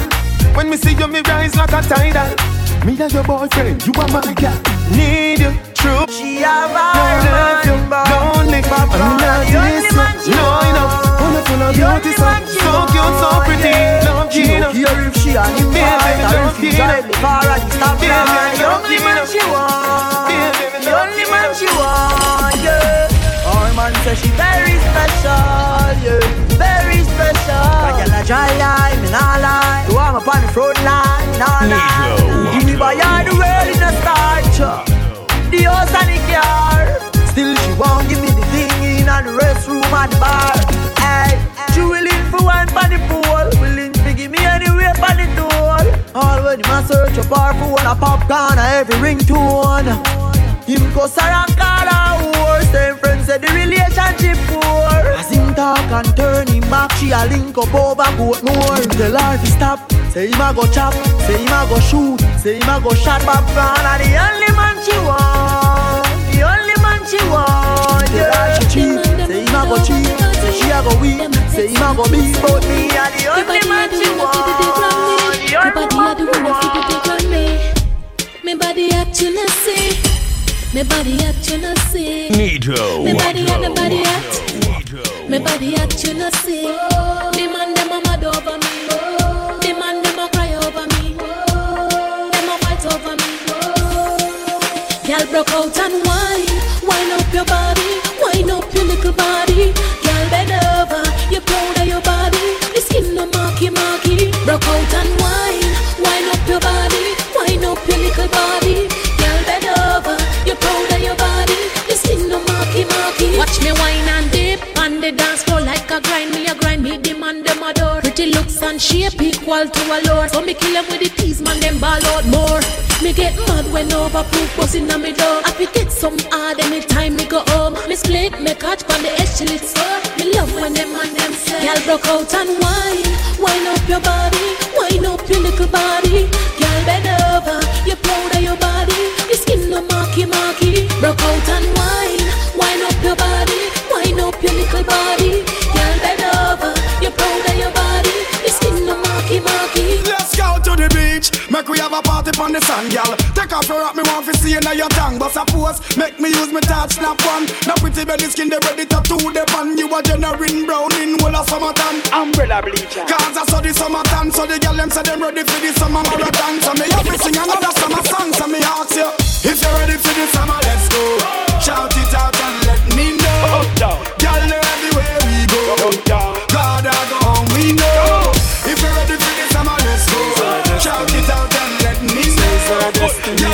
When me see you, me rise like a tidal. Me and your boyfriend, you are my girl. Need you, true. She have a love you, lonely. I'm not this, no, you know. Full of beauty, so cute, so pretty. Love she don't care if she and him fight, or if he's directly far and he's not there. The only man she want, the only man she want, yeah. Our man says she very special, yeah, very special. Like a dry line, me nah lie. You want me on the front line, nah lie. Give me by all the world in a starch, the house and the car. Still she won't give me the thing in and the restroom and the bar. Hey, she willing for one for the pool, willing to give me anywhere for the tool. All when him a search a bar for one a popcorn a every ringtone. Him cuss her and call her whore. Same friends say the relationship poor. As him talk and turn him back, she a link up over goat more. Tell her to stop, say him a go chop, say him a go shoot, say him a go shot popcorn. And the only man she want, the only man she want. Tell her she cheat, say him a go cheat, say she a go weak, say him a go beat. But me a the only man she want, the only man she want. Me body act you not see. Me body act you not see. Nito. Me body act, me body act. Me body act you not see. The man dem a mad over me. The man dem a cry over me. Dem a fight over me. Girl broke out and wind up your body, wind up your little body. Girl bend over, you proud of your body. The skin no marky. Broke out and wind up your body, wind up your little body. Girl bend over, you proud of your body. The skin no marky. Watch me wine and dip on the dance floor like a grind. Me a grind, me demand them adore. Pretty looks and shape equal to a lord. So me kill them with the tease, man them ball out more. Me get mad when overproof bust inna me door. I fi get some hard anytime me go home. Me split, me catch on the edge till it's so. Me love when them man them say. Girl broke out and wind up your body, wind up your little body. Girl bend over, you proud of your body. The skin no marky. Broke out and wind up your body, wind up your little body. Girl bend over, you proud of your body. The skin no marky. Let's go to the beach, make we have a party on the sand, girl. Take off your hat, me want to see you now your tongue. But suppose, make me use my touch, snap one. Now pretty belly skin, they ready to do the pan. You a generating brown in whole of summertime. Umbrella bleacher. Cause I saw the summertime, so the girl them say them ready for the summer marathon. So me have to sing another summer song, so me ask you, if you're ready for the summer, let's go. Shout it out and let me know. Girl, know everywhere we go. God, I go home, we know. If you're ready for the summer, let's go. Shout it out and let me know.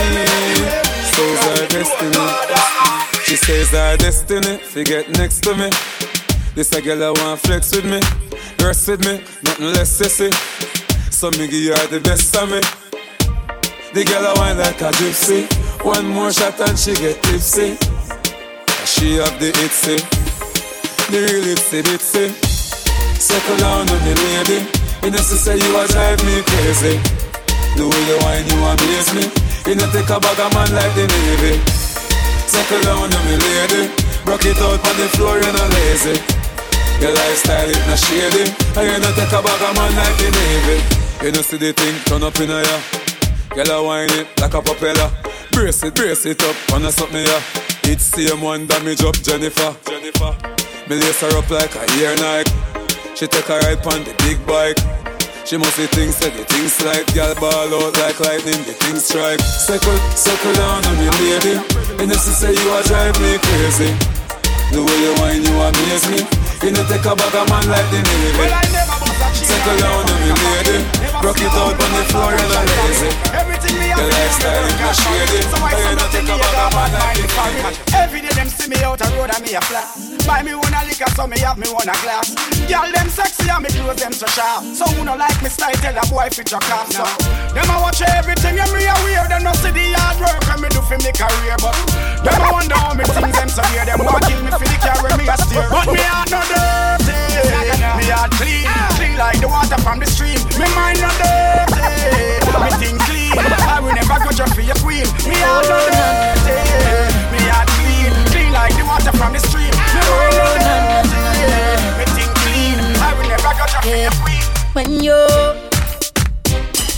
So's our destiny. She says our destiny. Forget next to me. This a girl I want flex with me, rest with me, nothing less sissy. So me give her the best of me. The girl I want like a gypsy. One more shot and she get tipsy. She have the itsy, the real itsy. Circle down on the lady. You know she say you a drive me crazy. The way you whine you amaze me. You know take a bag of man like the Navy. Circle down on me lady. Broke it out on the floor, you're not lazy. Your lifestyle is not shady. And you know take a bag of man like the Navy. You know see the thing turn up in a ya. Girl I whine it like a propeller. Brace it up, wanna suck me ya. It's same one damage up Jennifer. Me lace her up like a ear Nike. She take a ride on the big bike. She must see things, say the things like. Girl ball out like lightning, the things strike. Circle down on me lady. And if she say you a drive me crazy. The way you whine you amaze me. You know take a bag of man like the Navy. Circle down on me lady. Rock it out on the floor and a lazy. The lifestyle is not shady. You know take a bag of man like the Navy. Every day them see me out a road and me a flat. Buy me one a liquor so me have me one a glass. Girl them sexy and me clothes them so sharp. So who no like me style tell a boy fit your car. So them a watch everything and me a wear. Them no see the hard work and me do for me career. But them a wonder how me things them so weird. Them want kill me for the carry me a steer. But me heart no dirty. Me heart clean like the water from the stream. Me mind no dirty. Me think clean. I will never go just for your queen. Me heart no dirty. Me heart clean like the water from the stream. Me mind no dirty. Me think clean. I will never go just for your queen. When you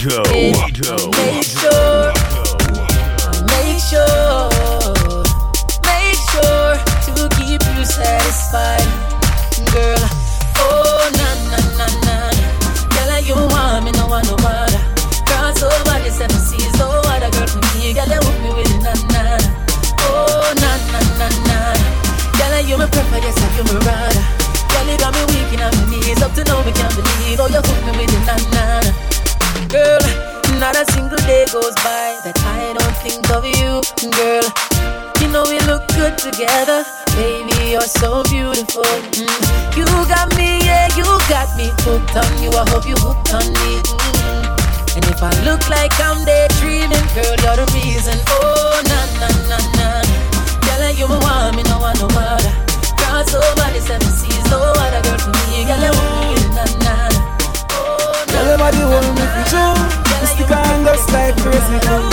Make sure to keep you satisfied, girl. Oh na na na na, girl, you want me no one no other. Cross over the seven seas, no other girl for me. Girl, you hook me with it, na na. Oh na na na na, girl, you me prefer, yes, you me rather. Girl, you got me weak in my knees, up to now we can't believe. Oh, you hook me with it, na na. Girl, not a single day goes by that I don't think of you, girl. You know we look good together, baby, you're so beautiful. You got me, yeah, you got me hooked on you. I hope you hooked on me. And if I look like I'm daydreaming, girl, you're the reason. Oh, na na na na, girl, you me want me, no one no other. Cross over the seven seas, no other girl for me. Girl, you want me, na na. Girl, everybody hold me for true. Stick on just like crazy glue.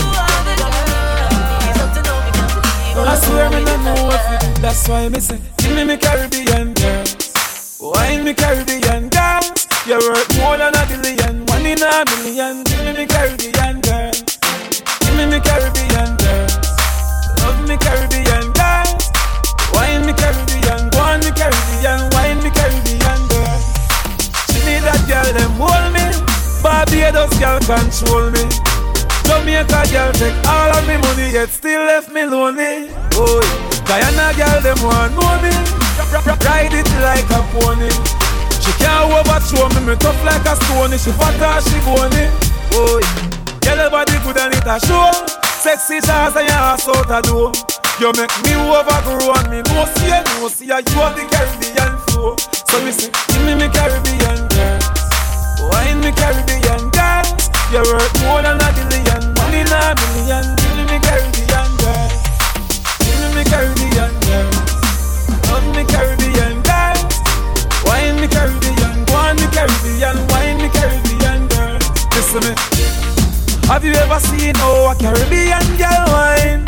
I swear me not know what to do. That's why me say, give me Caribbean girls, wine me Caribbean girls. You're worth more than a billion, one in a million. Give me Caribbean girls, give me Caribbean girls. Love me Caribbean girls, wine me Caribbean, go on me Caribbean, wine me Caribbean girls. She need that girl, them hold me. Barbados girl control me. Jamaica girl take all of me money, yet still left me lonely. Oh, Guyana girl them want know me. Ride it like a pony. She can't overthrow me tough like a stone. She fat or she bony. Oh, girl your body good and it a show. Sexy jazz and your ass out a door. You make me overgrow and me no see you have the Caribbean flow. So me say, give me Caribbean girls, wine me Caribbean girls. You're worth more than a billion, one in a million. Give me Caribbean girls, give me Caribbean girls. Love me Caribbean girls, wine me Caribbean, go on me Caribbean, wine me Caribbean girls. Listen me, have you ever seen how a Caribbean girl wine?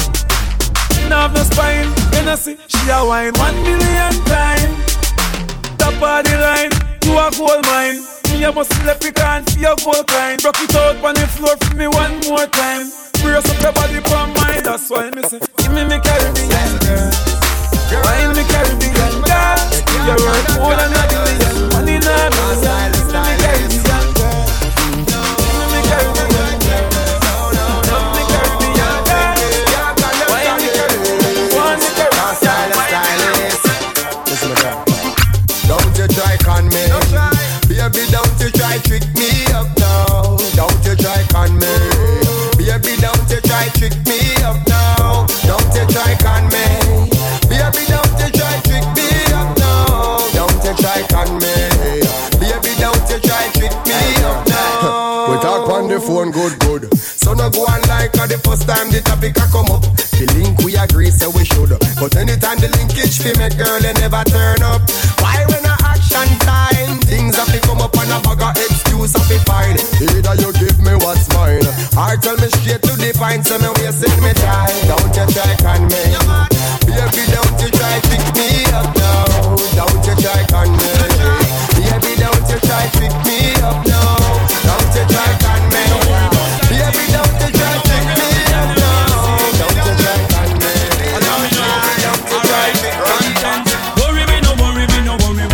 Now have no spine, you know see she a wine 1 million times. Top of the line, you a gold mine. Me a must left it on for your gold kind. Rock it out on the floor for me one more time. Brace up your body for mine. That's why me say, give me Caribbean girl, wine me Caribbean girl. You're worth more than a billion, one in a million. Give me Caribbean girl, give me Caribbean girl. Love me Caribbean girl, wine me Caribbean, one me Caribbean. Listen to that. Don't you try con me, baby, don't you try trick me up now. Don't you try con me, baby, don't you try trick me up now. Don't you try con me, baby, don't you try trick me up now. Don't you try con me, baby, don't you try trick me up now. We talk on the phone good. So no go on like the first time the topic a come up. The link we agree say we should, but anytime the linkage fi make girl they never turn up. Why when a action time things have to come up and a bag of excuse have to find. Either you give me what's mine, or tell me straight to the point so me wasting me time. Don't you try con me, baby, don't you try trick me up now. Don't you try con me, baby, don't you try trick me up now. Don't you try con me, baby, don't you try trick me up now. Don't you try con me, don't you try trick me up now. Worry me, no worry me, no worry me.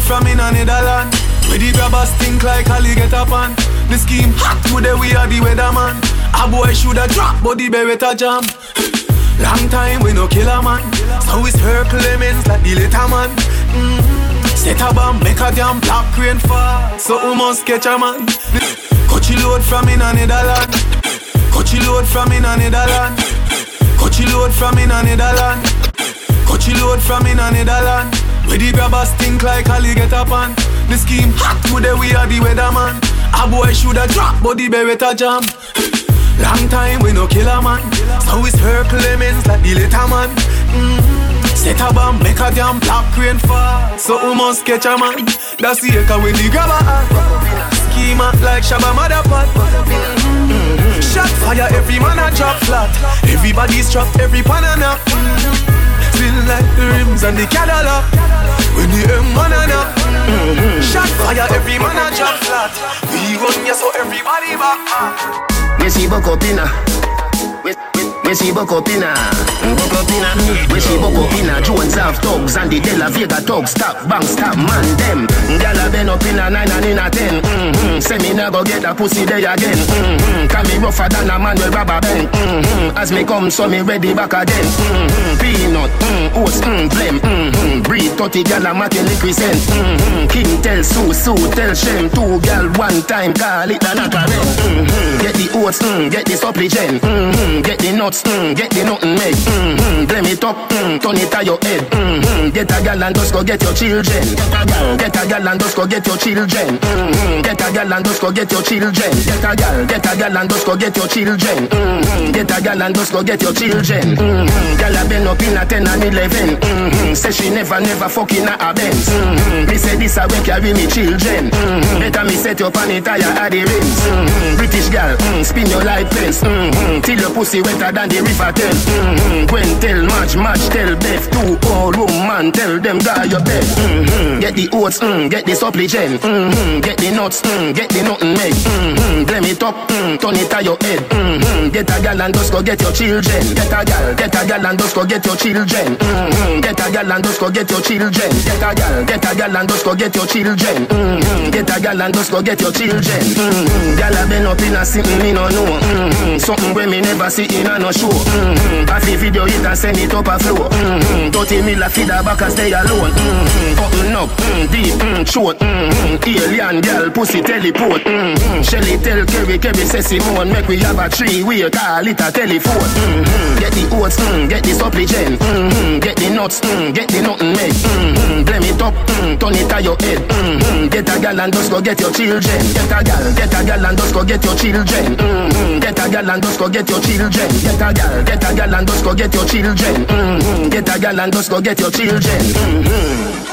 from in a Netherland. Where the grabbers think like Ali get up on. The scheme hot today, we are the weatherman. A boy shoulda drop, but the beretta jam. Long time we no kill a man. So it's her Clemens like the later man. Set a bomb, make a damn black rain fall. So we must catch a man. Coachy load from in a Netherland. Coachy load from in a Netherland. Coachy load from in a Netherland. Coachy load from in a Netherland. Where the grabbers think like Ali get up on. The scheme hot today, we are the weatherman. A boy shoulda drop, but the beretta jam. Long time we no kill a man. So it's her Clemens like the later man. Set a bomb, make a damn black rain fall. So we must catch a man. That's the echo when the grabber hot. Schema like Shabba Motherpot. Shot fire, every man a drop flat. Everybody's trapped, every pan a nap. Spin like the rims and the Cadillac. When the M1 a nap. Shot fire, every man a drop flat. We run ya so everybody back. We see buck up inna. We see buck up inna. Buck up inna. We see buck up inna. Jones have thugs and the De La Vega thugs. Stop, bang, stop, man, them. Gyal a been up inna 9 and inna 10. Say me nah go get a pussy there again. Can me rougher than a man with rubber band. As me come, so me ready back again. Peanut, oats, blem. Breed 30 gyal a make liquid cent. King tell Sue tell Shem. 2 gyal 1 time, call it a knock a rent. Get the oats, get the supplement. Get the nuts, get the nothing make. Blame it up, turn it to your head. Get a gal and just go get your children. Get a gal and just go get your children. Get a gal and just go get your children. Get a gal and just go get your children. Get a gal and just go get your children. Gal a been up in a 10 and 11. Say she never fucking a Benz. Me say this a when carry me children. Better me set your pan tire at the rims. British gal, spin your light fence. Till your pussy wetter than the river Thames. Gwen tell match tell Beth. 2 old woman tell them guy your bed. Get the oats, get the supplement. Get the nuts, get the nothing make. Blame it up, turn it to your head. Get a gal and just go get your children. Get a gal and just go get your children. Get a gal and just go get your children. Get a gal and just go get your children. Get a gal and just go get your children. Gal a been up in a sitting me no know. Something where me never see in a no show. I feel video it and send it up a flow. 30 mil a feed her back and stay alone. Open up, deep, short. Alien girl, pussy teleport. Shelly tell Kerry say Simone. Make we have a 3-way, call it a telephone. Get the oats, get the supplement. Get the nuts, get the nothing make. Blame it up, turn it to your head. Get a gal and just go get your children. Get a gal and just go get your children. Get a gal and just go get your children. Get a gal and just go get your children. Get a gal and just go get your children.